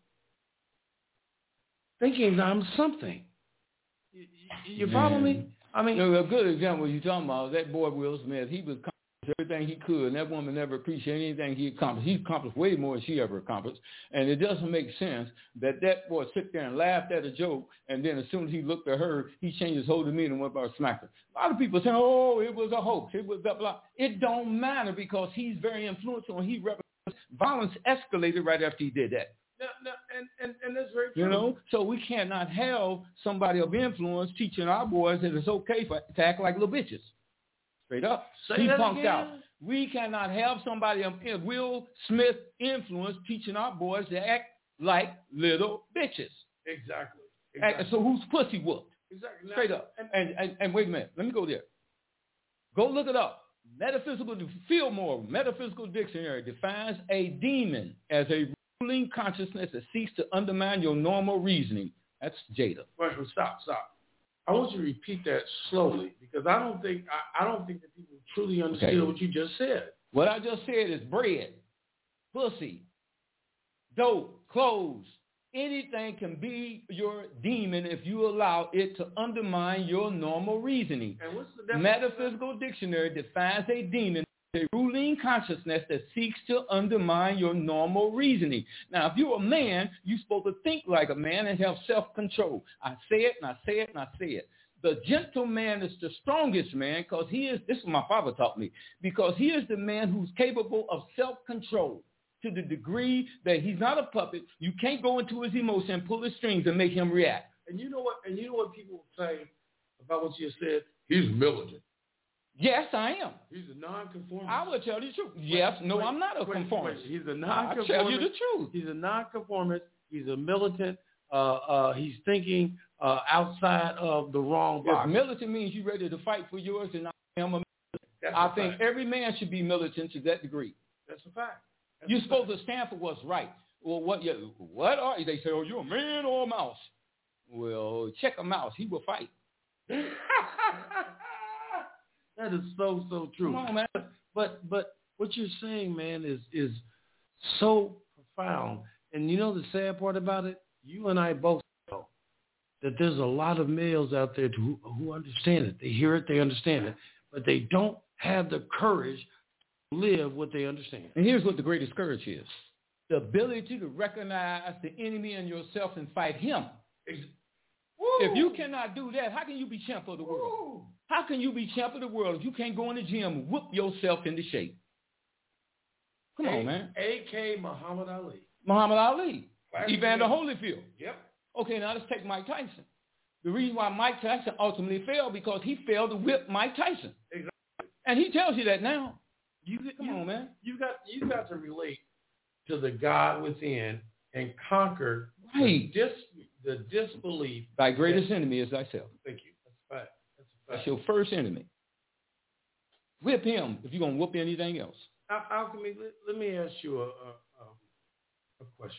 thinking I'm something. You, you follow Man. me? I mean, you know, a good example you're talking about, that boy Will Smith, he was everything he could, and that woman never appreciated anything he accomplished. He accomplished way more than she ever accomplished, and it doesn't make sense that that boy sit there and laughed at a joke, and then as soon as he looked at her, he changed his whole demeanor and went about smacked her. A lot of people say, oh, it was a hoax, it was blah, blah. It don't matter because he's very influential, and he represents violence escalated right after he did that. No, no, and, and, and that's very true. You know, so we cannot have somebody of influence teaching our boys that it's okay for, to act like little bitches. Straight up. Say he that punked again. out. We cannot have somebody of Will Smith influence teaching our boys to act like little bitches. Exactly. exactly. And so who's pussy whooped? Exactly. Straight up. And, and, and wait a minute. Let me go there. Go look it up. Metaphysical, Fillmore, Metaphysical Dictionary defines a demon as a ruling consciousness that seeks to undermine your normal reasoning. That's Jada. Wait, stop, stop. I want you to repeat that slowly because I don't think I, I don't think that people truly understood okay. what you just said. What I just said is bread, pussy, dope, clothes. Anything can be your demon if you allow it to undermine your normal reasoning. And what's the Metaphysical Dictionary defines a demon as a ruling consciousness that seeks to undermine your normal reasoning. Now, if you're a man, you're supposed to think like a man and have self-control. I say it, and I say it, and I say it. The gentleman is the strongest man because he is, this is what my father taught me, because he is the man who's capable of self-control to the degree that he's not a puppet. You can't go into his emotion and pull his strings and make him react. And you know what? And you know what people say about what you said? He's militant. Yes, I am. He's a nonconformist. I will tell you the truth. Yes, wait, no, wait, I'm not a wait, conformist. Wait. He's a nonconformist. I'll tell you the truth. He's a nonconformist. He's a militant. Uh, uh, he's thinking uh, outside of the wrong box. If militant means you're ready to fight for yours, and I am a militant. That's I a think fact. every man should be militant to that degree. That's a fact. That's You're a supposed fact. to stand for what's right. Well, what you, what are you? They say, oh, you're a man or a mouse. Well, check a mouse. He will fight. That is so, so true. Come on, man. But but what you're saying, man, is is so profound. And you know the sad part about it? You and I both know that there's a lot of males out there who, who understand it. They hear it, they understand it, but they don't have the courage to live what they understand. And here's what the greatest courage is. The ability to recognize the enemy in yourself and fight him. If you cannot do that, how can you be champ of the world? Woo. How can you be champ of the world if you can't go in the gym and whoop yourself into shape? Come A- on, man. A K Muhammad Ali. Muhammad Ali. Classic Evander man. Holyfield. Yep. Okay, now let's take Mike Tyson. The reason why Mike Tyson ultimately failed because he failed to whip Mike Tyson. Exactly. And he tells you that now. You, Come you, on, man. You got you got to relate to the God within and conquer Right. the, dis, the disbelief. Thy greatest that, enemy is thyself. Thank you. That's a fact. That's a fact. That's your first enemy. Whip him if you're going to whoop anything else. Al- Alchemy, let, let me ask you a, a, a, a question.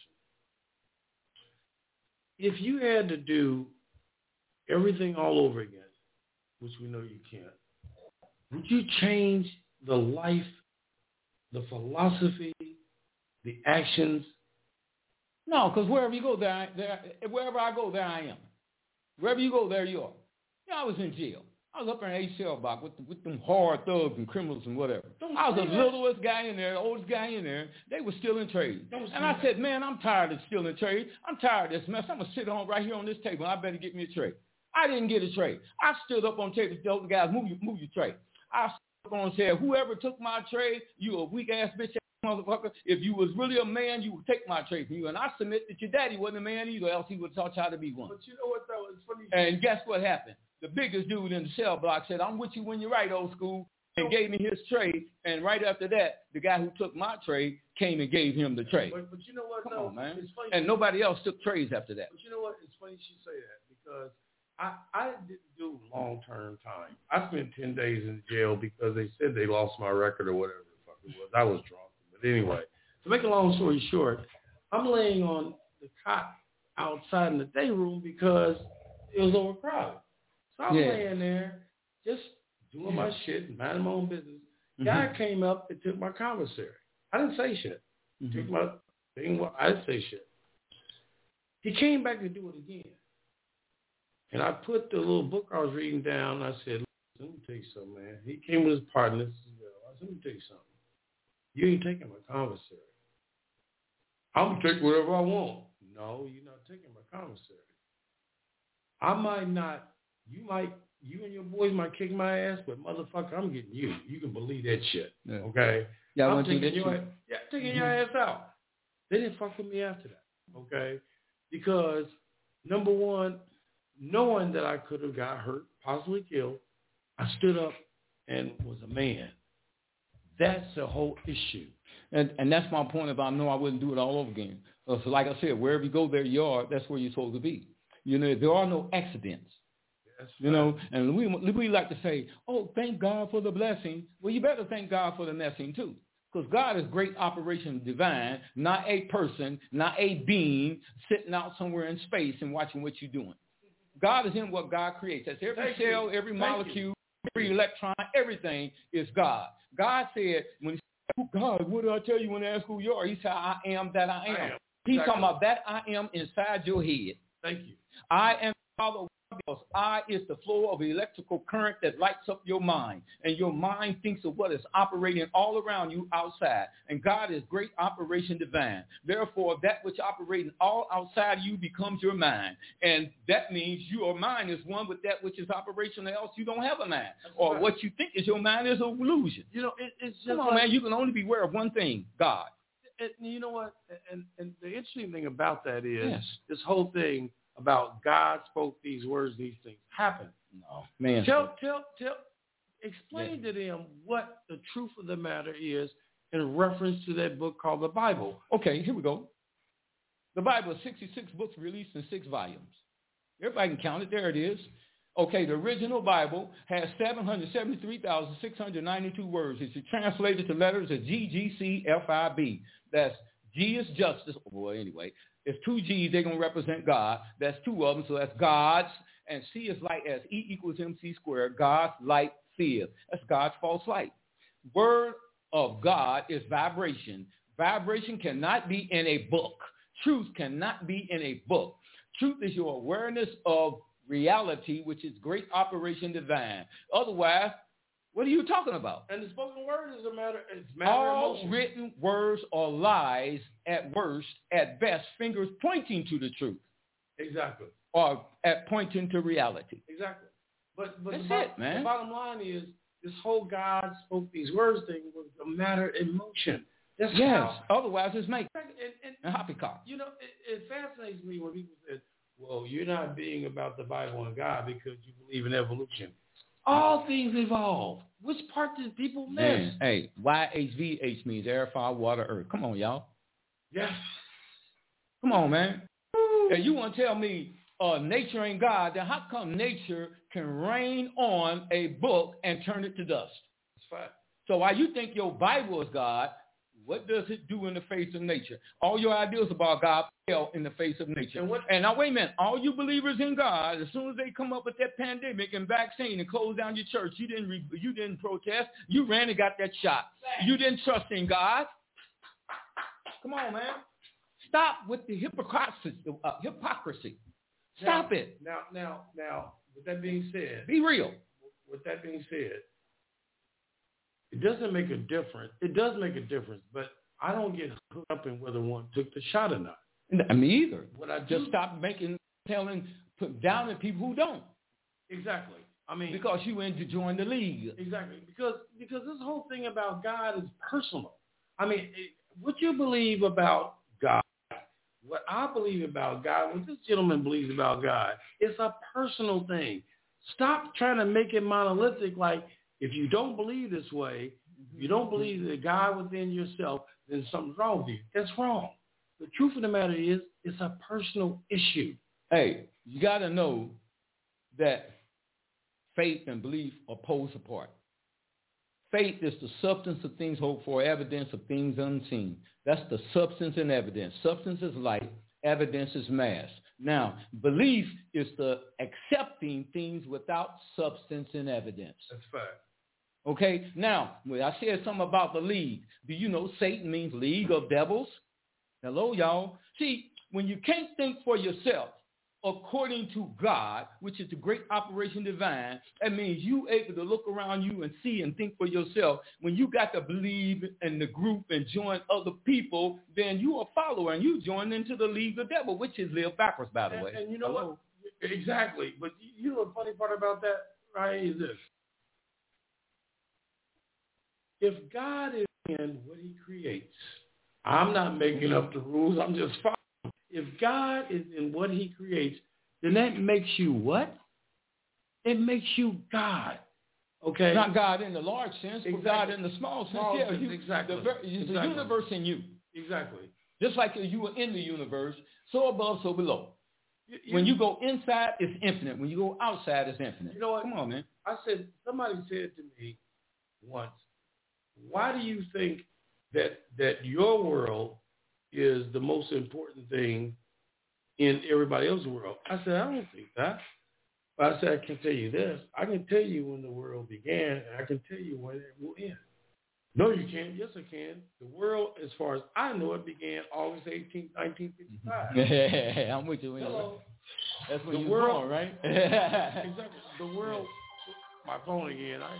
If you had to do everything all over again, which we know you can't, would you change the life, the philosophy, the actions? No, because wherever you go, there, I, there, wherever I go, there I am. Wherever you go, there you are. You know, I was in jail. I was up in an eight cell block with, the, with them hard thugs and criminals and whatever. Don't I was the say that. littlest guy in there, the oldest guy in there. They were still in trade. Don't say And I that. said, man, I'm tired of still in trade. I'm tired of this mess. I'm going to sit on right here on this table. I better get me a tray. I didn't get a tray. I stood up on the table to tell the guys, move your, move your tray. I stood up on and said, whoever took my tray, you a weak-ass bitch motherfucker. If you was really a man, you would take my tray from you. And I submit that your daddy wasn't a man either, else he would have taught you how to be one. But you know what, though? It's funny. And guess what happened? The biggest dude in the cell block said, I'm with you when you're right, old school, and gave me his tray. And right after that, the guy who took my tray came and gave him the tray. But, but you know what, Come though? on, man. It's funny. And nobody else took trays after that. But you know what? It's funny you say that because I, I didn't do long-term time. I spent ten days in jail because they said they lost my record or whatever the fuck it was. I was drunk. But anyway, to make a long story short, I'm laying on the cot outside in the day room because it was overcrowded. So I'm Yeah. laying there just doing my shit and minding my own business. Mm-hmm. Guy came up and took my commissary. I didn't say shit. Mm-hmm. Took my thing. Well, I didn't say shit. He came back to do it again. And I put the little book I was reading down. And I said, let me tell you something, man. He came with his partner. I said, let me tell you something. You ain't taking my commissary. I'm going to take whatever I want. No, you're not taking my commissary. I might not, you might, you and your boys might kick my ass, but motherfucker, I'm getting you. You can believe that shit. Yeah. Okay? Yeah, I I'm went through taking that your, too. yeah, taking Mm-hmm. your ass out. They didn't fuck with me after that. Okay? Because, number one, knowing that I could have got hurt, possibly killed, I stood up and was a man. That's the whole issue. And and that's my point about no, I wouldn't do it all over again. Uh, so like I said, wherever you go, there you are. That's where you're supposed to be. You know, there are no accidents. That's You know, and we we like to say, oh, thank God for the blessing. Well, you better thank God for the messing too. Because God is great operation divine, not a person, not a being sitting out somewhere in space and watching what you're doing. God is in what God creates. That's every Thank cell, you. every Thank molecule, you. every electron, everything is God. God said, when he said, oh, God, what did I tell you when I asked who you are? He said, I am that I am. I am. He's Exactly. talking about that I am inside your head. Thank you. I am Father. I is the flow of electrical current that lights up your mind. And your mind thinks of what is operating all around you outside. And God is great operation divine. Therefore, that which operating all outside of you becomes your mind. And that means your mind is one with that which is operational, else you don't have a mind. That's or right. what you think is your mind is an illusion. You know, it, it's just Come on, like, man. You can only be aware of one thing, God. and you know what? And and the interesting thing about that is Yes. this whole thing about God spoke these words, these things happen. No, man. Tell, tell, tell, explain to them what the truth of the matter is in reference to that book called the Bible. Okay, here we go. The Bible is sixty-six books released in six volumes. Everybody can count it. There it is. Okay, the original Bible has seven hundred seventy-three thousand six hundred ninety-two words. It's translated to letters of G, G, C, F, I, B. That's G is justice. Well, anyway, it's two G's. They're going to represent God. That's two of them, so that's God's. And C is light as E equals M C squared. God's light field. That's God's false light. Word of God is vibration. Vibration cannot be in a book. Truth cannot be in a book. Truth is your awareness of reality, which is great operation divine. Otherwise, what are you talking about? And the spoken word is a matter, it's matter All of emotion. written words are lies at worst, at best, fingers pointing to the truth, Exactly. or at pointing to reality. Exactly. But but That's the, bo- it, man. the bottom line is this whole God spoke these words thing was a matter of emotion. That's Yes. how. Otherwise, it's make And, and, and poppycock. you know, it, it fascinates me when people say, well, you're not being about the Bible and God because you believe in evolution. All things evolve. Which part did people miss? Man, hey, Y H V H means air, fire, water, earth. Come on, y'all. Yes. Come on, man. And you want to tell me uh, nature ain't God, then how come nature can rain on a book and turn it to dust? That's fine. So while you think your Bible is God, what does it do in the face of nature? All your ideas about God fail in the face of nature. And, what, and now, wait a minute. All you believers in God, as soon as they come up with that pandemic and vaccine and close down your church, you didn't re- you didn't protest. You ran and got that shot. You didn't trust in God. Come on, man. Stop with the hypocrisy. Uh, hypocrisy. Stop now, it. Now, now, now, with that being said. Be real. With that being said, it doesn't make a difference. It does make a difference, but I don't get hooked up in whether one took the shot or not. Me either. What I just do, stop making, telling, put down at people who don't. Exactly. I mean, because you went to join the league. Exactly. Because because this whole thing about God is personal. I mean, it, what you believe about God, what I believe about God, what this gentleman believes about God, it's a personal thing. Stop trying to make it monolithic. Like, if you don't believe this way, if you don't believe that God within yourself, then something's wrong with you. That's wrong. The truth of the matter is, it's a personal issue. Hey, you got to know that faith and belief are poles apart. Faith is the substance of things hoped for, evidence of things unseen. That's the substance and evidence. Substance is light, evidence is mass. Now, belief is the accepting things without substance and evidence. That's fact. Okay, now, when I said something about the league, do you know Satan means league of devils? Hello, y'all. See, when you can't think for yourself according to God, which is the great operation divine, that means you able to look around you and see and think for yourself. When you got to believe in the group and join other people, then you are a follower and you join into the league of devil, which is live backwards, by the and, way. And you know Hello. what? Exactly. But you know the funny part about that, right, is this. If God is in what he creates, I'm not making up the rules. I'm just following. If God is in what he creates, then that makes you what? It makes you God. Okay? Not God in the large sense, exactly. but God in the small sense. Small yeah, sense, you, exactly. The, the exactly. universe in you. Exactly. Just like you are in the universe, so above, so below. You, you, when you go inside, it's infinite. When you go outside, it's infinite. You know what? Come on, man. I said, somebody said to me once, why do you think that that your world is the most important thing in everybody else's world? I said, I don't think that. But I said, I can tell you this. I can tell you when the world began, and I can tell you when it will end. No, you can't. Yes, I can. The world, as far as I know it, began August eighteenth, nineteen fifty-five. Yeah, I'm with you. Hello. That's when the you world, born, right? Exactly. The world, my phone again. I,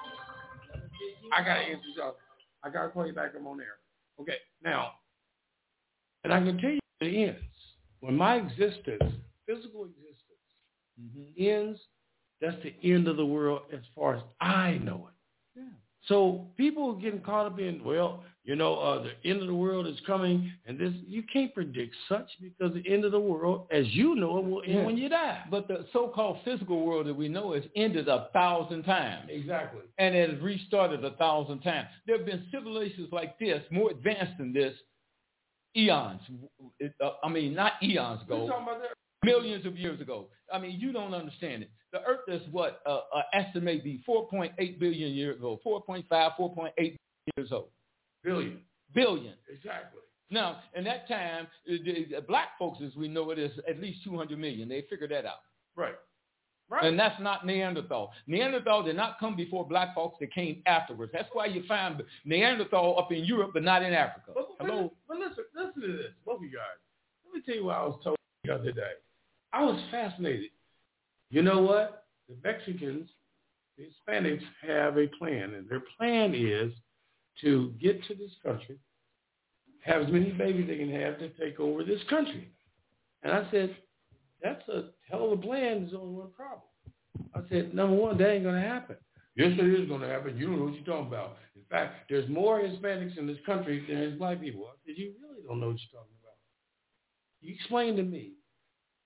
I, I got to answer y'all. I got to call you back. I'm on air. Okay, now, and I can tell you it ends. When my existence, physical existence, mm-hmm. ends, that's the end of the world as far as I know it. Yeah. So people are getting caught up in, well, you know, uh, the end of the world is coming, and this, you can't predict such because the end of the world, as you know it, will end yeah. when you die. But the so-called physical world that we know has ended a thousand times. Exactly. And it has restarted a thousand times. There have been civilizations like this, more advanced than this, eons. Uh, I mean, not eons ago. We're talking about that. Millions of years ago. I mean, you don't understand it. The Earth is what uh, uh, estimate be four point eight billion years ago, four point five, four point eight years old. Billion. Billion. Exactly. Now, in that time, the, the black folks, as we know it, is at least two hundred million. They figured that out. Right. Right. And that's not Neanderthal. Neanderthal did not come before black folks. They came afterwards. That's why you find Neanderthal up in Europe, but not in Africa. But, but, Hello? But listen, listen to this, both of you guys. Let me tell you what I was told the other day. I was fascinated. You know what? The Mexicans, the Hispanics have a plan, and their plan is to get to this country, have as many babies they can have to take over this country. And I said, that's a hell of a plan. There's only one problem. I said, number one, that ain't going to happen. Yes, it is going to happen. You don't know what you're talking about. In fact, there's more Hispanics in this country than there's black people. I said, you really don't know what you're talking about. You explain to me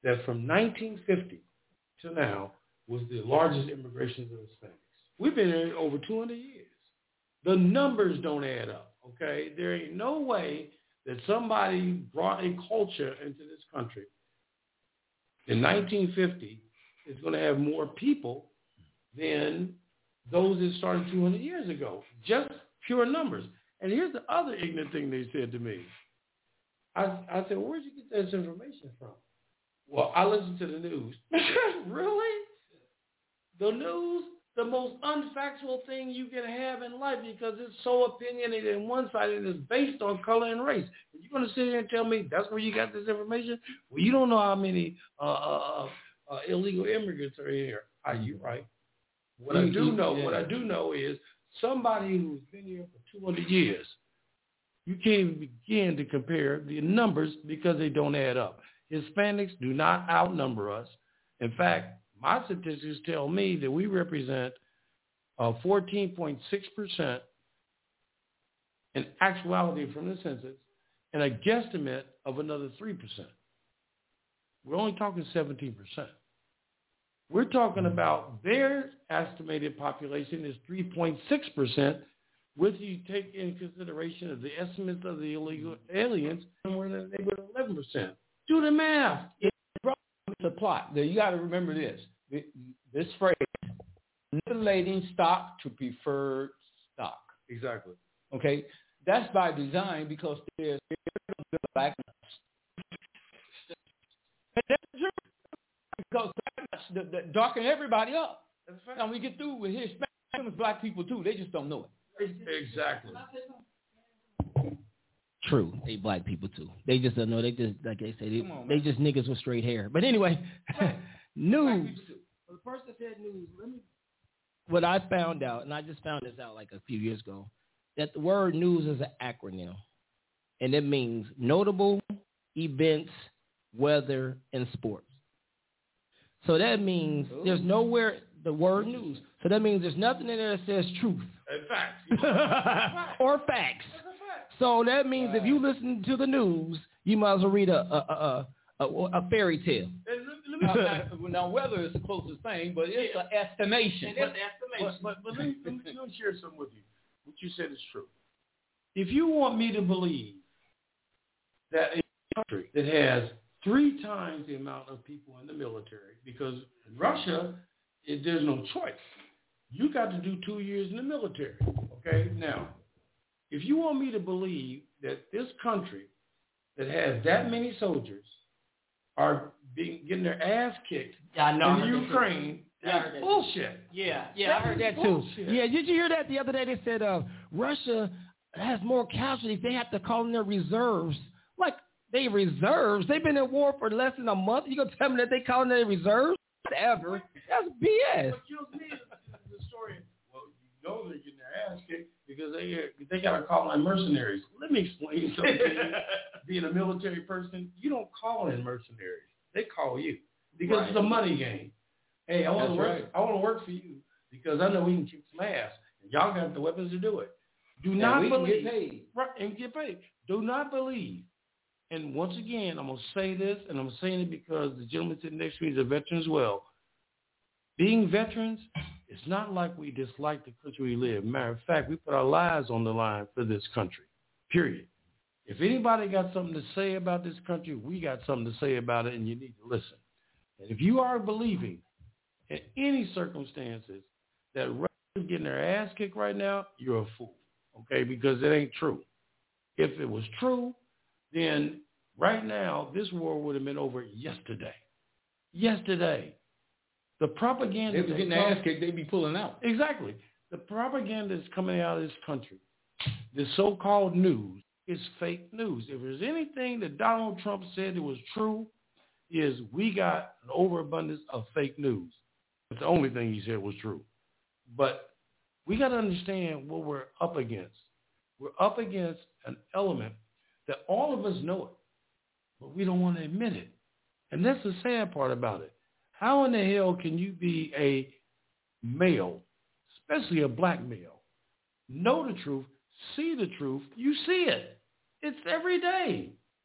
that from nineteen fifty to now was the largest immigration of Hispanics. We've been here over two hundred years. The numbers don't add up, okay? There ain't no way that somebody brought a culture into this country in nineteen fifty is going to have more people than those that started two hundred years ago. Just pure numbers. And here's the other ignorant thing they said to me. I, I said, where'd you get this information from? Well, I listened to the news. Really? The news, the most unfactual thing you can have in life because it's so opinionated and one-sided and it's based on color and race. And you're going to sit here and tell me that's where you got this information? Well, you don't know how many uh, uh, uh, illegal immigrants are here. Are you right? What I do know, what I do know is somebody who's been here for two hundred years, you can't even begin to compare the numbers because they don't add up. Hispanics do not outnumber us. In fact, my statistics tell me that we represent uh, fourteen point six percent in actuality from the census and a guesstimate of another three percent. We're only talking seventeen percent. We're talking about their estimated population is three point six percent, with you take in consideration of the estimates of the illegal aliens, somewhere in the neighborhood of eleven percent. Do the math. It's a plot. Now, you got to remember this. This phrase, manipulating stock to preferred stock. Exactly. Okay? That's by design because there's black That's true. Because that, that darken everybody up. And we get through with Hispanics, black people too. They just don't know it. Exactly. True. They black people too. They just don't know. They just, like they say, they, on, they just niggas with straight hair. But anyway, news. Well, the person said news. Let me. What I found out, and I just found this out like a few years ago, that the word news is an acronym, and it means notable events, weather, and sports. So that means Ooh. There's nowhere the word news. So that means there's nothing in there that says truth. Facts. Or facts. So that means right. If you listen to the news, you might as well read a a a, a, a fairy tale. now, now, weather is the closest thing, but it's yeah. an estimation. It is an estimation. But, but, but let, me, let, me, let me share something with you. What you said is true. If you want me to believe that a country that has three times the amount of people in the military, because in Russia, it, there's no choice. You got to do two years in the military. Okay? Now, if you want me to believe that this country that has that many soldiers are being getting their ass kicked yeah, I know, in Ukraine, that's yeah, bullshit. Yeah, yeah, that I heard that bullshit. too. Yeah, did you hear that the other day? They said uh, Russia has more casualties. They have to call in their reserves. Like, they reserves? They've been in war for less than a month. You gonna tell me that they call in their reserves? Whatever. That's B S. What kills me is the story. Well, you know they're getting their ass kicked because they they got to call in mercenaries. Let me explain something to you. Being a military person, you don't call in mercenaries. They call you because right. It's a money game. Hey, I want to work. Right. I want to work for you because I know we can kick some ass, and y'all got the weapons to do it. Do and not we believe. Can get paid. Right, and get paid. Do not believe. And once again, I'm going to say this, and I'm saying it because the gentleman sitting next to me is a veteran as well. Being veterans, it's not like we dislike the country we live. Matter of fact, we put our lives on the line for this country, period. If anybody got something to say about this country, we got something to say about it, and you need to listen. And if you are believing in any circumstances that Russia is getting their ass kicked right now, you're a fool, okay, because it ain't true. If it was true, then right now this war would have been over yesterday. Yesterday. The propaganda... If they was getting their ass kicked, they'd be pulling out. Exactly. The propaganda that's coming out of this country, the so-called news, is fake news. If there's anything that Donald Trump said that was true, is we got an overabundance of fake news. That's the only thing he said was true. But we got to understand what we're up against. We're up against an element that all of us know it, but we don't want to admit it. And that's the sad part about it. How in the hell can you be a male, especially a black male, know the truth, see the truth, you see it. It's every day.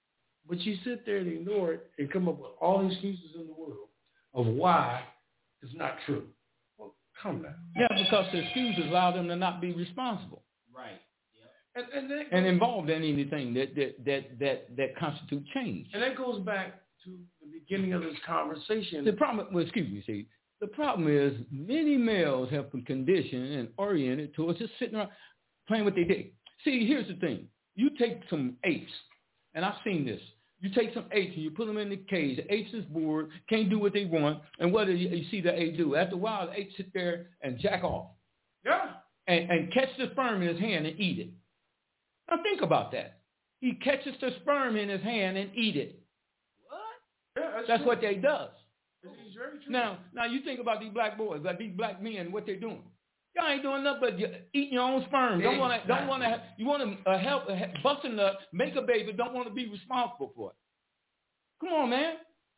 But you sit there and ignore it and come up with all the excuses in the world of why it's not true. Well, come now. Yeah, because the excuses allow them to not be responsible. Right. And, and, that And goes, involved in anything that that that that, that constitute change. and that goes back to the beginning of this conversation. The problem, well, excuse me, see, the problem is many males have been conditioned and oriented towards just sitting around playing with their dick. See, here's the thing. You take some apes, and I've seen this. You take some apes and you put them in the cage. The apes is bored, can't do what they want, and what do you, you see the ape do? After a while, the ape sit there and jack off. Yeah. And, and catch the sperm in his hand and eat it. Now think about that. He catches the sperm in his hand and eat it. What? Yeah, that's That's true. what they does. It's very true. Now, now you think about these black boys, like these black men, what they're doing. Y'all ain't doing nothing but eating your own sperm. Don't want to. Don't want to. You want to uh, help uh, bust a nut, make a baby. Don't want to be responsible for it. Come on, man.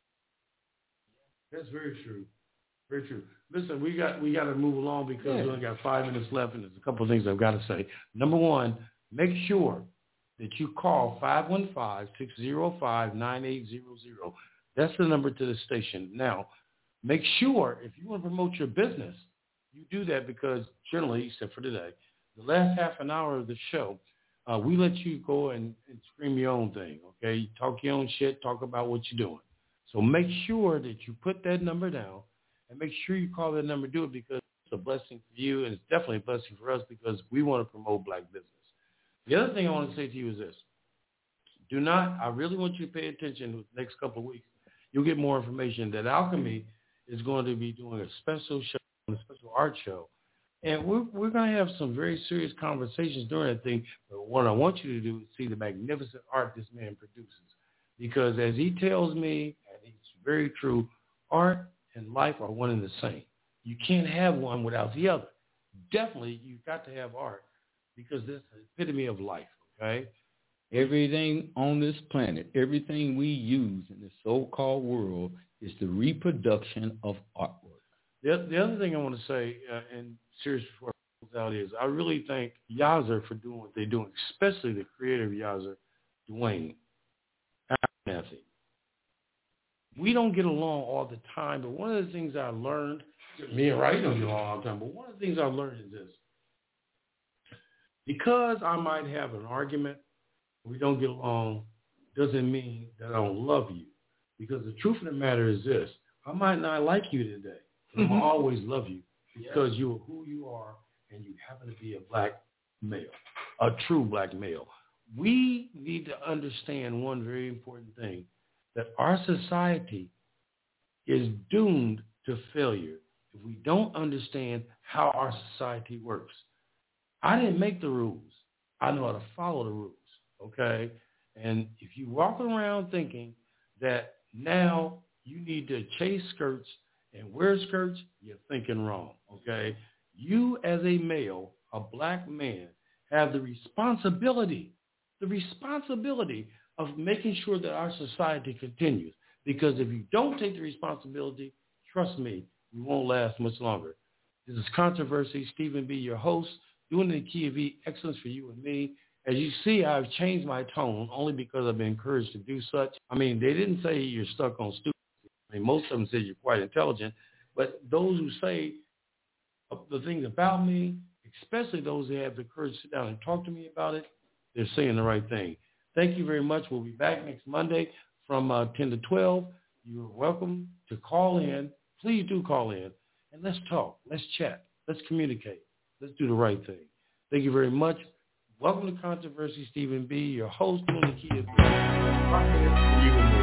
That's very true. Very true. Listen, we got we got to move along because Yeah. we only got five minutes left, and there's a couple of things I've got to say. Number one, make sure that you call five one five, six zero five, nine eight zero zero. That's the number to the station. Now, make sure if you want to promote your business, you do that because generally, except for today, the last half an hour of the show, uh, we let you go and, and scream your own thing, okay? Talk your own shit, talk about what you're doing. So make sure that you put that number down and make sure you call that number, do it because it's a blessing for you and it's definitely a blessing for us because we want to promote black business. The other thing I want to say to you is this. Do not, I really want you to pay attention with the next couple of weeks. You'll get more information that Alchemy is going to be doing a special show, a special art show. And we're, we're going to have some very serious conversations during that thing. But what I want you to do is see the magnificent art this man produces. Because as he tells me, and it's very true, art and life are one and the same. You can't have one without the other. Definitely, you've got to have art because that's the epitome of life, okay? Everything on this planet, everything we use in the so-called world is the reproduction of artwork. The, the other thing I want to say, uh, and seriously before I close out, is I really thank Yazzer for doing what they're doing, especially the creator of Yazzer, Dwayne Matthew. We don't get along all the time, but one of the things I learned, me and Ray don't get along all the time, but one of the things I learned is this. Because I might have an argument, we don't get along, doesn't mean that I don't love you. Because the truth of the matter is this. I might not like you today, but mm-hmm. I'll always love you because you are who you are and you happen to be a black male, a true black male. We need to understand one very important thing, that our society is doomed to failure if we don't understand how our society works. I didn't make the rules. I know how to follow the rules, okay? And if you walk around thinking that now you need to chase skirts and wear skirts, you're thinking wrong, okay? You as a male, a black man, have the responsibility, the responsibility of making sure that our society continues. Because if you don't take the responsibility, trust me, we won't last much longer. This is Controversy. Stephen B., your host, doing the key of E, excellence for you and me. As you see, I've changed my tone only because I've been encouraged to do such. I mean, they didn't say you're stuck on stupid. I mean, most of them said you're quite intelligent. But those who say the things about me, especially those who have the courage to sit down and talk to me about it, they're saying the right thing. Thank you very much. We'll be back next Monday from uh, ten to twelve. You're welcome to call in. Please do call in. And let's talk. Let's chat. Let's communicate. Let's do the right thing. Thank you very much. Welcome to Controversy, Stephen B., your host, doing the key of right here for you and me.